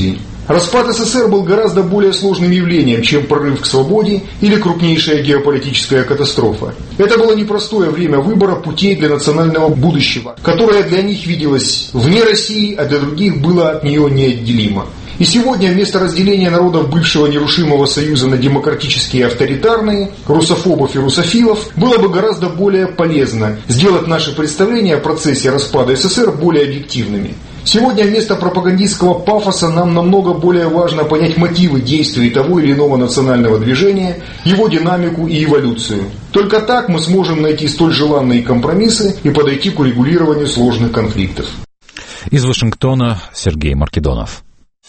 Распад СССР был гораздо более сложным явлением, чем прорыв к свободе или крупнейшая геополитическая катастрофа. Это было непростое время выбора путей для национального будущего, которое для них виделось вне России, а для других было от нее неотделимо. И сегодня вместо разделения народов бывшего нерушимого союза на демократические и авторитарные, русофобов и русофилов, было бы гораздо более полезно сделать наши представления о процессе распада СССР более объективными. Сегодня вместо пропагандистского пафоса нам намного более важно понять мотивы действий того или иного национального движения, его динамику и эволюцию. Только так мы сможем найти столь желанные компромиссы и подойти к урегулированию сложных конфликтов. Из Вашингтона Сергей Маркедонов.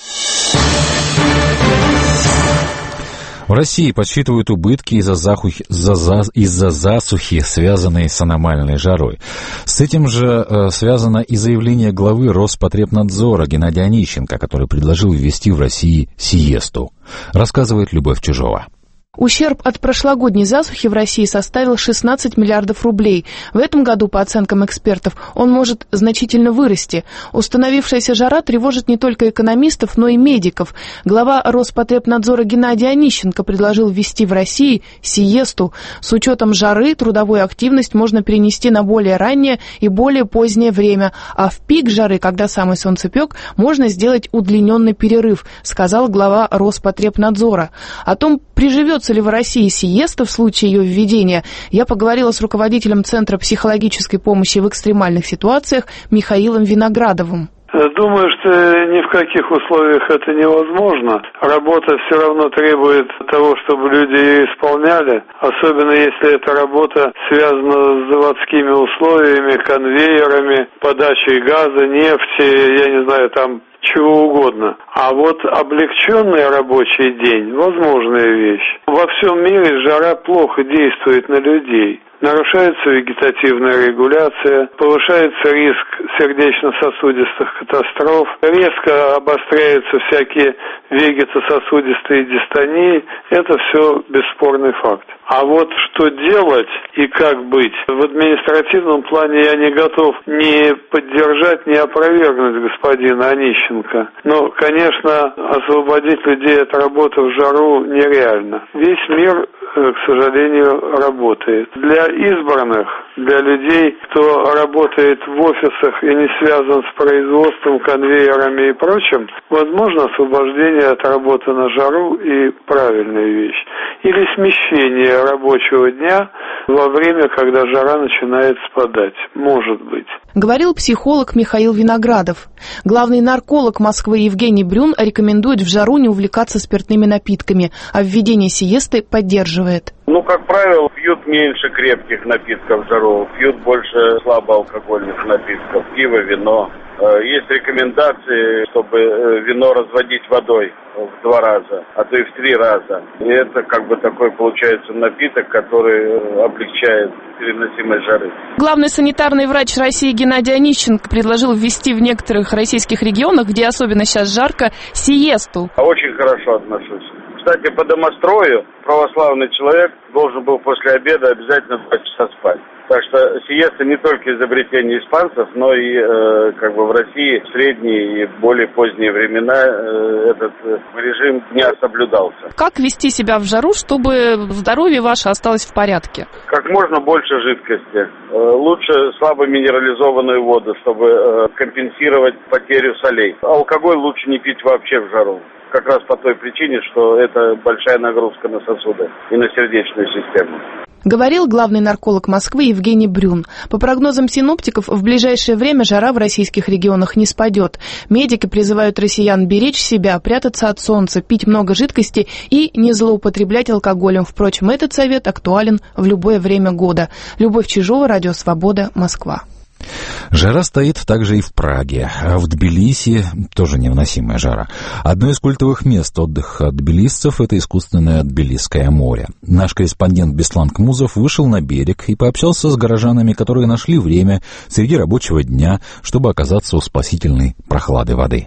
В России подсчитывают убытки из-за, захухи, за, из-за засухи, связанные с аномальной жарой. С этим же э, связано и заявление главы Роспотребнадзора Геннадия Онищенко, который предложил ввести в России сиесту. Рассказывает Любовь Чижова. Ущерб от прошлогодней засухи в России составил шестнадцать миллиардов рублей. В этом году, по оценкам экспертов, он может значительно вырасти. Установившаяся жара тревожит не только экономистов, но и медиков. Глава Роспотребнадзора Геннадий Онищенко предложил ввести в России сиесту. С учетом жары трудовую активность можно перенести на более раннее и более позднее время, а в пик жары, когда самый солнцепек, можно сделать удлиненный перерыв, сказал глава Роспотребнадзора. О том, приживется ли в России сиеста в случае ее введения, я поговорила с руководителем Центра психологической помощи в экстремальных ситуациях Михаилом Виноградовым. Думаю, что ни в каких условиях это невозможно. Работа все равно требует того, чтобы люди ее исполняли, особенно если эта работа связана с заводскими условиями, конвейерами, подачей газа, нефти, я не знаю, там чего угодно. А вот облегченный рабочий день – возможная вещь. Во всем мире жара плохо действует на людей. Нарушается вегетативная регуляция, повышается риск сердечно-сосудистых катастроф, резко обостряются всякие вегетососудистые дистонии. Это все бесспорный факт. А вот что делать и как быть, в административном плане я не готов ни поддержать, ни опровергнуть господина Онищенко. Но, конечно, освободить людей от работы в жару нереально. Весь мир, к сожалению, работает. Для избранных, для людей, кто работает в офисах и не связан с производством, конвейерами и прочим, возможно освобождение от работы на жару и правильная вещь. Или смещение рабочего дня во время, когда жара начинает спадать. Может быть. Говорил психолог Михаил Виноградов. Главный нарколог Москвы Евгений Брюн рекомендует в жару не увлекаться спиртными напитками, а введение сиесты поддерживает. Ну, как правило, пьют меньше крепких напитков в жару, пьют больше слабоалкогольных напитков, пиво, вино. Есть рекомендации, чтобы вино разводить водой в два раза, а то и в три раза. И это как бы такой получается напиток, который облегчает переносимость жары. Главный санитарный врач России Геннадий Онищенко предложил ввести в некоторых российских регионах, где особенно сейчас жарко, сиесту. Очень хорошо отношусь. Кстати, по домострою православный человек должен был после обеда обязательно два часа спать. Так что сиеста не только изобретение испанцев, но и э, как бы в России в средние и более поздние времена э, этот э, режим дня соблюдался. Как вести себя в жару, чтобы здоровье ваше осталось в порядке? Как можно больше жидкости. Э, лучше слабо минерализованную воду, чтобы э, компенсировать потерю солей. Алкоголь лучше не пить вообще в жару. Как раз по той причине, что это большая нагрузка на сосуды и на сердечную систему. Говорил главный нарколог Москвы Евгений Брюн. По прогнозам синоптиков, в ближайшее время жара в российских регионах не спадет. Медики призывают россиян беречь себя, прятаться от солнца, пить много жидкости и не злоупотреблять алкоголем. Впрочем, этот совет актуален в любое время года. Любовь Чижова, Радио Свобода, Москва. Жара стоит также и в Праге, а в Тбилиси тоже невыносимая жара. Одно из культовых мест отдыха тбилисцев – это искусственное Тбилисское море. Наш корреспондент Беслан Кмузов вышел на берег и пообщался с горожанами, которые нашли время среди рабочего дня, чтобы оказаться у спасительной прохлады воды.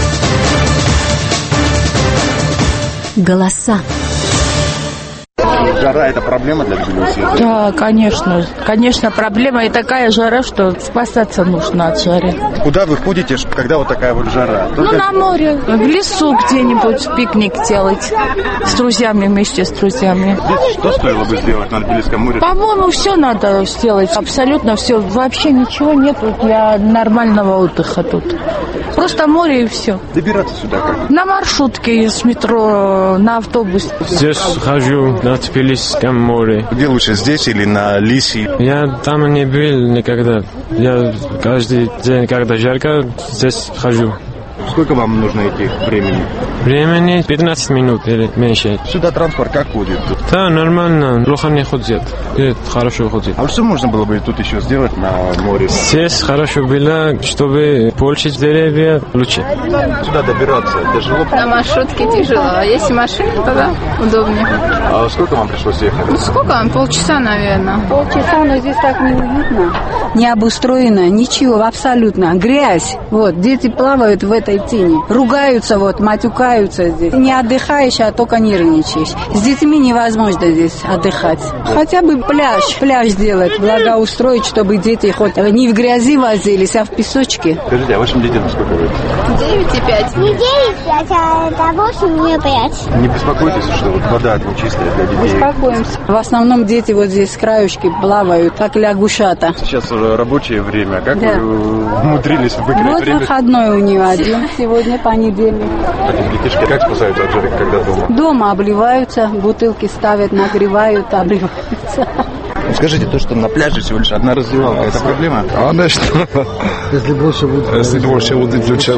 Голоса. Жара – это проблема для Тбилиси? Да, конечно. Конечно, проблема и такая жара, что спасаться нужно от жары. Куда вы ходите, когда вот такая вот жара? Только... Ну, на море, в лесу где-нибудь пикник делать. С друзьями, вместе с друзьями. Здесь что стоило бы сделать на Тбилисском море? По-моему, все надо сделать. Абсолютно все. Вообще ничего нету для нормального отдыха тут. Просто море и все. Добираться сюда как? На маршрутке, с метро, на автобус. Здесь хожу на Тбилисском море. Где лучше, здесь или на Лисе? Я там не был никогда. Я каждый день, когда жарко, здесь хожу. Сколько вам нужно идти времени? Времени пятнадцать минут или меньше. Сюда транспорт как ходит? Да, нормально. Плохо не ходит. Нет, хорошо ходит. А что можно было бы тут еще сделать на море? Здесь хорошо было, чтобы получить деревья лучше. Сюда добираться тяжело? На маршрутке тяжело. А если машина, тогда удобнее. А сколько вам пришлось ехать? Ну, сколько вам? Полчаса, наверное. Полчаса, но здесь так не уютно. Не обустроено, ничего, абсолютно. Грязь. Вот, дети плавают в этой тени. Ругаются, вот, матюкаются здесь. Не отдыхаешь, а только нервничаешь. С детьми невозможно здесь отдыхать. Хотя бы пляж, пляж сделать, благоустроить, чтобы дети хоть не в грязи возились, а в песочке. Скажите, а вашим детям сколько лет? Девять и пять. Не девять, пять, а это восемь и пять. Не беспокойтесь, что вот вода не чистая для детей? Беспокоимся. В основном дети вот здесь с краешки плавают, как лягушата. Сейчас уже рабочее время. Как да. вы умудрились выиграть вот время? Вот выходной у него один. Сегодня понедельник. А детишки как спасаются от жары, когда дома? Дома обливаются, бутылки ставят, нагревают, обливаются. Скажите, то, что на пляже всего лишь одна раздевалка, это проблема? Конечно. Если больше будет... Если больше будет людей.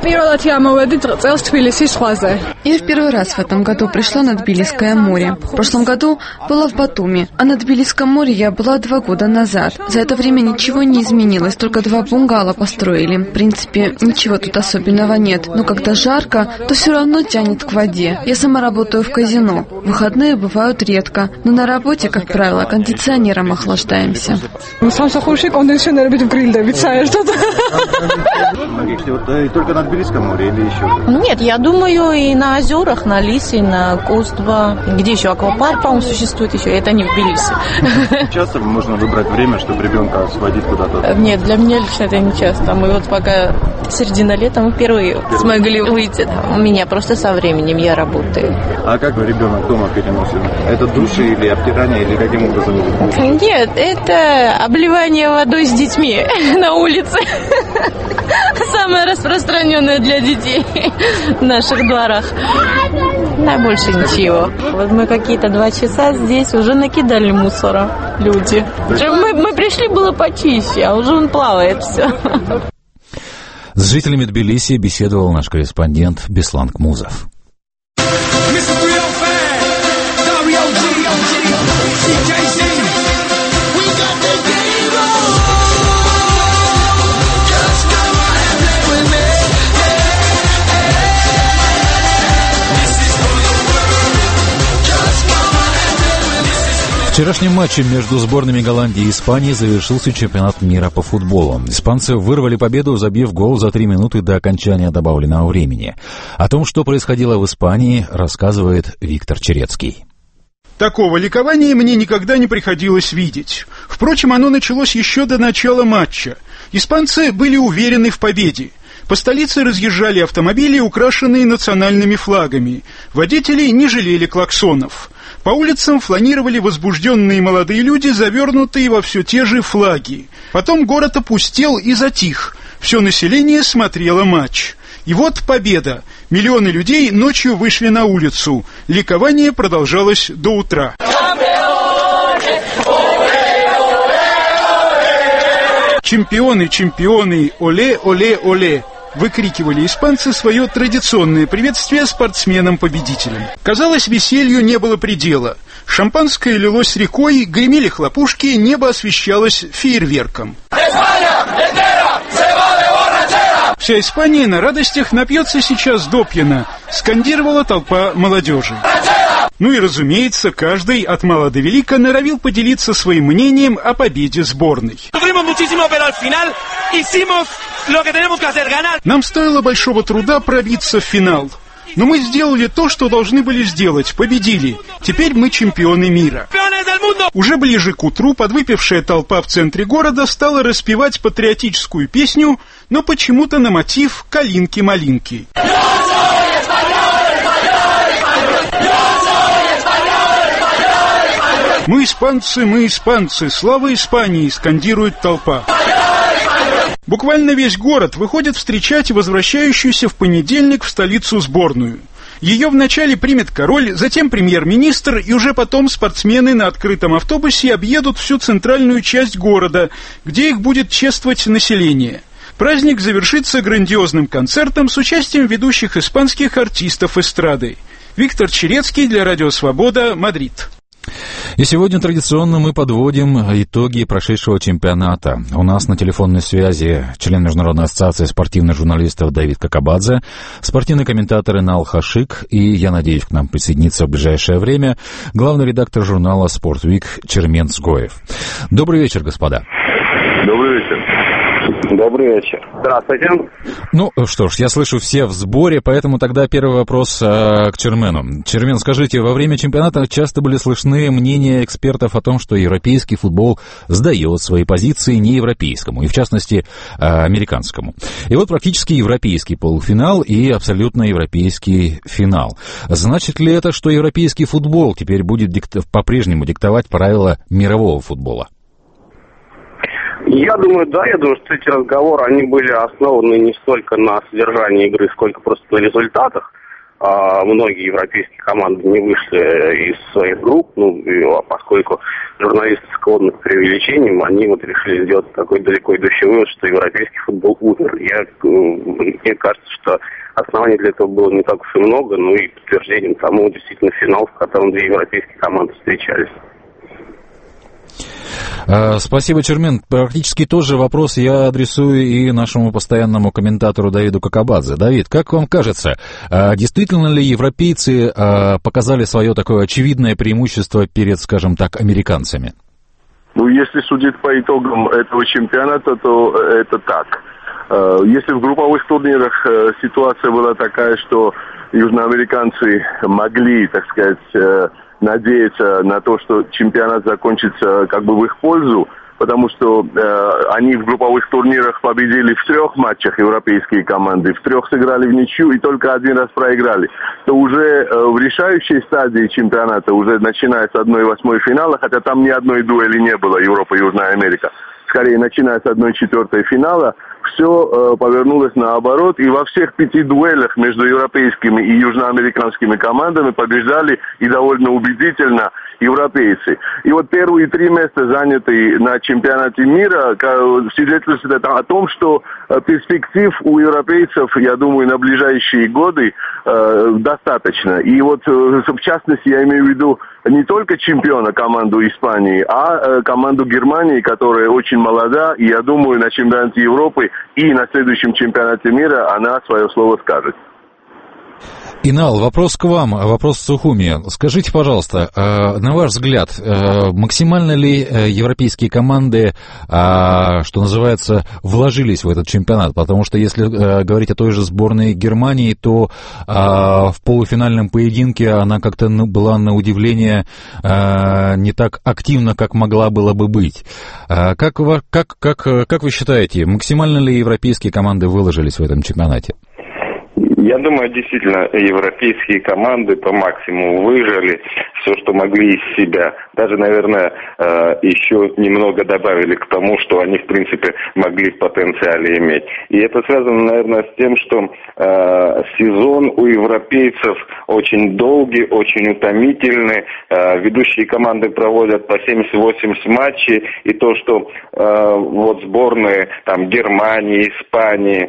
Я в первый раз в этом году пришла на Тбилисское море. В прошлом году была в Батуми, а на Тбилисском море я была два года назад. За это время ничего не изменилось, только два бунгало построили. В принципе, ничего тут особенного нет. Но когда жарко, то все равно тянет к воде. Я сама работаю в казино. Выходные бывают редко, но на работе, как правило, кондиционером охлаждаемся. Только на Тбилисском море или еще? Нет, я думаю, и на озерах, на Лисе, на Кост-два. Где еще? Аквапарк, по-моему, существует еще. Это не в Тбилиси. Часто можно выбрать время, чтобы ребенка сводить куда-то? Нет, для меня лично это не часто. Мы вот пока середина лета, мы впервые смогли выйти. У меня просто со временем я работаю. А как ребенок дома переносит? Это души или обтирание, или каким образом? Нет, это обливание водой с детьми на улице. Самое распространенное для детей в наших дворах. Да, больше ничего. Вот мы какие-то два часа здесь уже накидали мусора люди. Мы, мы пришли, было почище, а уже он плавает все. С жителями Тбилиси беседовал наш корреспондент Беслан Кмузов. Вчерашним матчем между сборными Голландии и Испании завершился чемпионат мира по футболу. Испанцы вырвали победу, забив гол за три минуты до окончания добавленного времени. О том, что происходило в Испании, рассказывает Виктор Черецкий. Такого ликования мне никогда не приходилось видеть. Впрочем, оно началось еще до начала матча. Испанцы были уверены в победе. По столице разъезжали автомобили, украшенные национальными флагами. Водители не жалели клаксонов. По улицам фланировали возбужденные молодые люди, завернутые во все те же флаги. Потом город опустел и затих. Все население смотрело матч. И вот победа. Миллионы людей ночью вышли на улицу. Ликование продолжалось до утра. «Чемпионы, чемпионы, оле, оле, оле!» выкрикивали испанцы свое традиционное приветствие спортсменам-победителям. Казалось, веселью не было предела. Шампанское лилось рекой, гремели хлопушки, небо освещалось фейерверком. «Вся Испания на радостях напьется сейчас допьяно», скандировала толпа молодежи. Ну и, разумеется, каждый от мала до велика норовил поделиться своим мнением о победе сборной. Нам стоило большого труда пробиться в финал. Но мы сделали то, что должны были сделать, победили. Теперь мы чемпионы мира. Уже ближе к утру подвыпившая толпа в центре города стала распевать патриотическую песню, но почему-то на мотив «Калинки-малинки». «Мы испанцы, мы испанцы, слава Испании!» — скандирует толпа. Буквально весь город выходит встречать возвращающуюся в понедельник в столицу сборную. Ее вначале примет король, затем премьер-министр, и уже потом спортсмены на открытом автобусе объедут всю центральную часть города, где их будет чествовать население. Праздник завершится грандиозным концертом с участием ведущих испанских артистов эстрады. Виктор Черецкий для Радио Свобода, Мадрид. И сегодня традиционно мы подводим итоги прошедшего чемпионата. У нас на телефонной связи член Международной ассоциации спортивных журналистов Давид Какабадзе, спортивный комментатор Инал Хашик и, я надеюсь, к нам присоединится в ближайшее время главный редактор журнала «Спортвик» Чермен Цгоев. Добрый вечер, господа. Добрый вечер. Добрый вечер. Здравствуйте. Ну что ж, я слышу, все в сборе, поэтому тогда первый вопрос э, к Чермену. Чермен, скажите, во время чемпионата часто были слышны мнения экспертов о том, что европейский футбол сдает свои позиции неевропейскому, и в частности э, американскому. И вот практически европейский полуфинал и абсолютно европейский финал. Значит ли это, что европейский футбол теперь будет дикт- по-прежнему диктовать правила мирового футбола? Я думаю, да, я думаю, что эти разговоры, они были основаны не столько на содержании игры, сколько просто на результатах. А многие европейские команды не вышли из своих групп, ну, и, поскольку журналисты склонны к преувеличениям, они вот решили сделать такой далеко идущий вывод, что европейский футбол умер. Я, мне кажется, что оснований для этого было не так уж и много, ну и подтверждением тому действительно финал, в котором две европейские команды встречались. Спасибо, Чермен. Практически тот же вопрос я адресую и нашему постоянному комментатору Давиду Какабадзе. Давид, как вам кажется, действительно ли европейцы показали свое такое очевидное преимущество перед, скажем так, американцами? Ну, если судить по итогам этого чемпионата, то это так. Если в групповых турнирах ситуация была такая, что южноамериканцы могли, так сказать, надеяться на то, что чемпионат закончится как бы в их пользу, потому что э, они в групповых турнирах победили в трех матчах европейские команды, в трех сыграли в ничью и только один раз проиграли, то уже э, в решающей стадии чемпионата, уже начиная с одной восьмой финала, хотя там ни одной дуэли не было, Европа и Южная Америка, скорее начиная с одной четвертой финала, все э, повернулось наоборот, и во всех пяти дуэлях между европейскими и южноамериканскими командами побеждали и довольно убедительно европейцы. И вот первые три места, занятые на чемпионате мира, свидетельствуют о том, что перспектив у европейцев, я думаю, на ближайшие годы э, достаточно. И вот, в частности, я имею в виду не только чемпиона, команду Испании, а э, команду Германии, которая очень молода, и я думаю, на чемпионате Европы и на следующем чемпионате мира она свое слово скажет. Инал, вопрос к вам, вопрос к Сухуми. Скажите, пожалуйста, на ваш взгляд, максимально ли европейские команды, что называется, вложились в этот чемпионат? Потому что если говорить о той же сборной Германии, то в полуфинальном поединке она как-то была, на удивление, не так активна, как могла была бы быть. Как, как, как, как вы считаете, максимально ли европейские команды выложились в этом чемпионате? Я думаю, действительно, европейские команды по максимуму выжили все, что могли из себя. Даже, наверное, еще немного добавили к тому, что они, в принципе, могли в потенциале иметь. И это связано, наверное, с тем, что сезон у европейцев очень долгий, очень утомительный. Ведущие команды проводят по семьдесят-восемьдесят матчей. И то, что вот сборные там, Германии, Испании,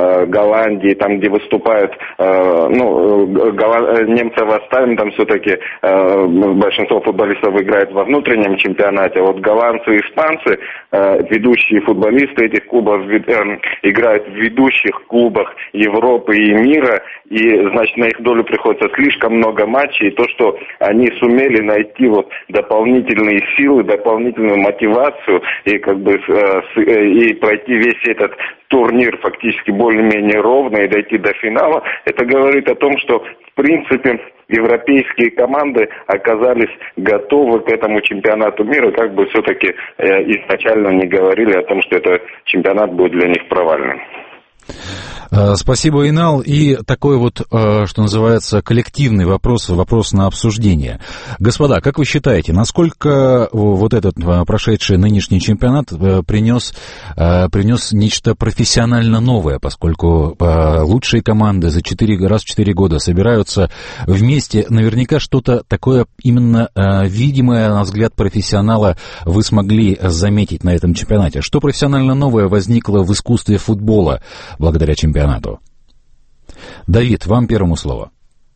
Голландии, там, где выступают, ну, немцев оставим, там все-таки большинство футболистов играет во внутреннем чемпионате. Вот голландцы и испанцы, ведущие футболисты этих клубов, играют в ведущих клубах Европы и мира, и, значит, на их долю приходится слишком много матчей, и то, что они сумели найти вот дополнительные силы, дополнительную мотивацию, и как бы и пройти весь этот турнир фактически более-менее ровно и дойти до финала, это говорит о том, что, в принципе, европейские команды оказались готовы к этому чемпионату мира, как бы все-таки э, изначально не говорили о том, что этот чемпионат будет для них провальным. Спасибо, Инал. И такой вот, что называется, коллективный вопрос, вопрос на обсуждение. Господа, как вы считаете, насколько вот этот прошедший нынешний чемпионат принес, принес нечто профессионально новое, поскольку лучшие команды за четыре, раз в четыре года собираются вместе, наверняка что-то такое именно видимое, на взгляд профессионала, вы смогли заметить на этом чемпионате. Что профессионально новое возникло в искусстве футбола благодаря чемпионату? Давид, вам первому слово.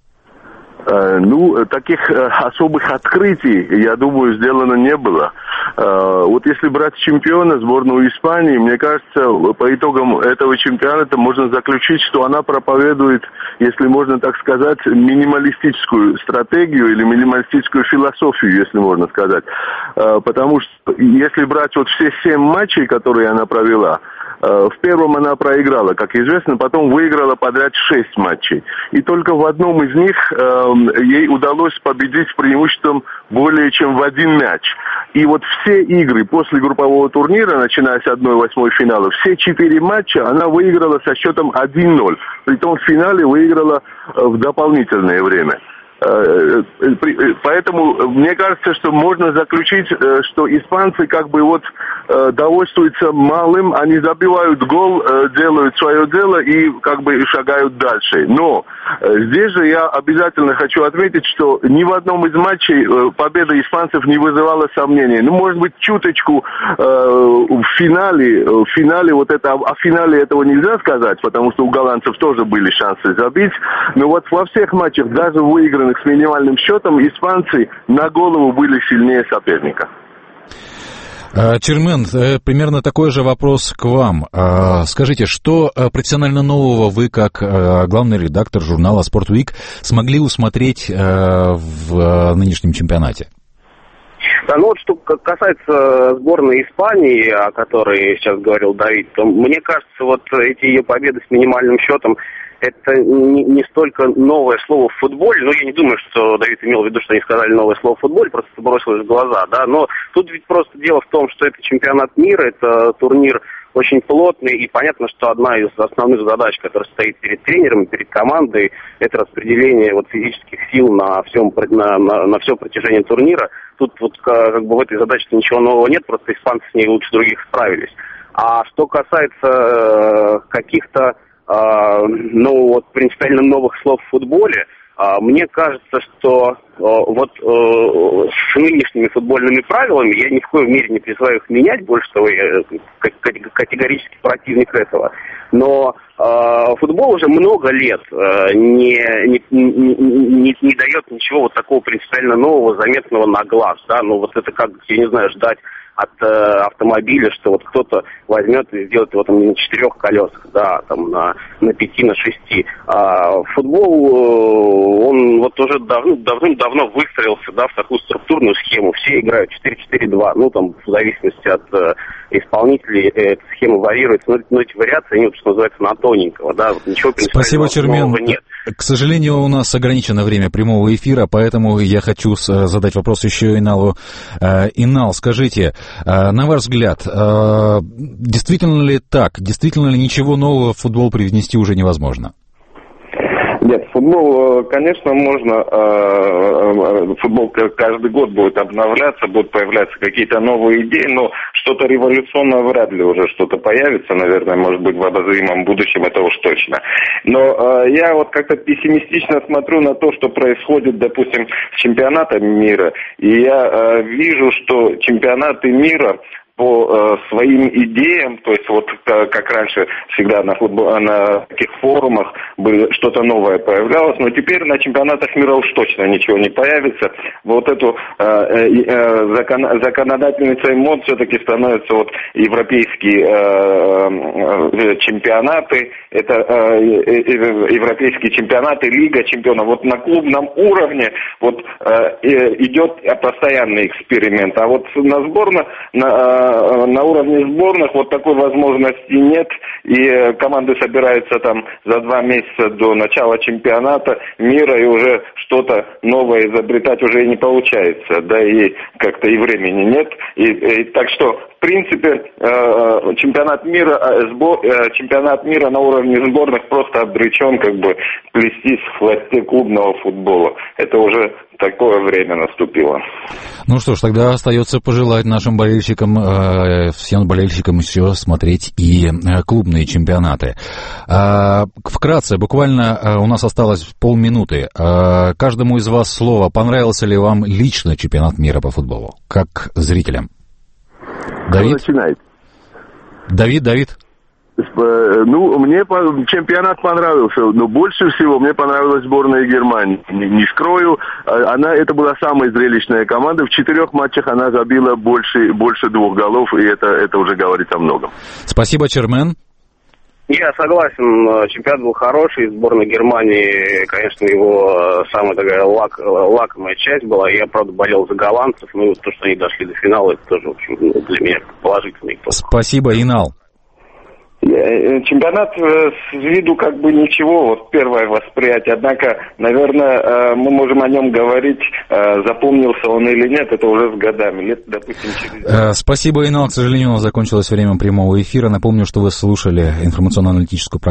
Ну, таких особых открытий, я думаю, сделано не было. Вот если брать чемпиона, сборную Испании, мне кажется, по итогам этого чемпионата можно заключить, что она проповедует, если можно так сказать, минималистическую стратегию или минималистическую философию, если можно сказать. Потому что если брать вот все семь матчей, которые она провела, в первом она проиграла, как известно, потом выиграла подряд шесть матчей. И только в одном из них э, ей удалось победить с преимуществом более чем в один мяч. И вот все игры после группового турнира, начиная с одной восьмой финала, все четыре матча она выиграла со счетом один ноль. Притом в финале выиграла в дополнительное время. Поэтому мне кажется, что можно заключить, что испанцы как бы вот довольствуются малым, они забивают гол, делают свое дело и как бы шагают дальше. Но здесь же я обязательно хочу отметить, что ни в одном из матчей победа испанцев не вызывала сомнений. Ну, может быть, чуточку в финале, в финале вот это, о финале этого нельзя сказать, потому что у голландцев тоже были шансы забить. Но вот во всех матчах, даже выигранных с минимальным счетом, испанцы на голову были сильнее соперника. Чермен, примерно такой же вопрос к вам. Скажите, что профессионально нового вы, как главный редактор журнала Sport Week, смогли усмотреть в нынешнем чемпионате? Да, ну вот что касается сборной Испании, о которой сейчас говорил Давид, то мне кажется, вот эти ее победы с минимальным счетом, это не, не столько новое слово в футболе, но я не думаю, что Давид имел в виду, что они сказали новое слово в футболе, просто это бросилось в глаза, да, но тут ведь просто дело в том, что это чемпионат мира, это турнир очень плотный, и понятно, что одна из основных задач, которая стоит перед тренером, перед командой, это распределение вот физических сил на всем, на, на, на все протяжении турнира. Тут вот как бы в этой задаче ничего нового нет, просто испанцы с ней лучше других справились. А что касается э, каких-то э, ну, вот, принципиально новых слов в футболе, э, мне кажется, что э, вот э, с нынешними футбольными правилами я ни в коем мере не призываю их менять, больше того, я категорически противник этого. Но э, футбол уже много лет э, не, не, не, не, не дает ничего вот такого принципиально нового, заметного на глаз, да, ну вот это как, я не знаю, ждать от э, автомобиля, что вот кто-то возьмет и сделает его там на четырех колесах, да, там на, на пяти, на шести. А футбол, э, он вот уже давно, давным-давно выстроился, да, в такую структурную схему. Все играют четыре четыре два, ну там в зависимости от э, исполнителей э, эта схема варьируется, но, но эти вариации, они, вот, что называется, на тоненького, да, вот ничего Спасибо, Чермен. Нет. К сожалению, у нас ограничено время прямого эфира, поэтому я хочу задать вопрос еще Иналу. Инал, скажите, на ваш взгляд, действительно ли так, действительно ли ничего нового в футбол привнести уже невозможно? Нет, футбол, конечно, можно, футбол каждый год будет обновляться, будут появляться какие-то новые идеи, но что-то революционное вряд ли уже что-то появится, наверное, может быть, в обозримом будущем, это уж точно. Но я вот как-то пессимистично смотрю на то, что происходит, допустим, с чемпионатом мира, и я вижу, что чемпионаты мира по своим идеям, то есть вот как раньше всегда на, футбол, на таких форумах было, что-то новое появлялось, но теперь на чемпионатах мира уж точно ничего не появится. Вот эту закон, законодательницей мод все-таки становятся вот европейские чемпионаты, это европейские чемпионаты, Лига чемпионов. Вот на клубном уровне вот идет постоянный эксперимент, а вот на сборных, на на уровне сборных вот такой возможности нет, и команды собираются там за два месяца до начала чемпионата мира, и уже что-то новое изобретать уже и не получается, да, и как-то и времени нет, и, и так что в принципе чемпионат мира, сбор, чемпионат мира на уровне сборных просто обречен как бы плестись в хвосте клубного футбола. Это уже такое время наступило. Ну что ж, тогда остается пожелать нашим болельщикам, э, всем болельщикам еще смотреть и э, клубные чемпионаты. Э, вкратце, буквально э, у нас осталось полминуты. Э, каждому из вас слово. Понравился ли вам лично чемпионат мира по футболу? Как зрителям? Давид? Начинает. Давид, Давид. Ну, мне чемпионат понравился, но больше всего мне понравилась сборная Германии. Не, не скрою, она, это была самая зрелищная команда. В четырех матчах она забила больше, больше двух голов, и это, это уже говорит о многом. Спасибо, Чермен. Я согласен, чемпионат был хороший, сборная Германии, конечно, его самая такая лак, лакомая часть была. Я, правда, болел за голландцев, но то, что они дошли до финала, это тоже, в общем, для меня положительный итог. Спасибо, Инал. Чемпионат с виду как бы ничего, вот первое восприятие, однако, наверное, мы можем о нем говорить, запомнился он или нет, это уже с годами, лет, допустим, через... Спасибо, Инал, к сожалению, у нас закончилось время прямого эфира. Напомню, что вы слушали информационно-аналитическую программу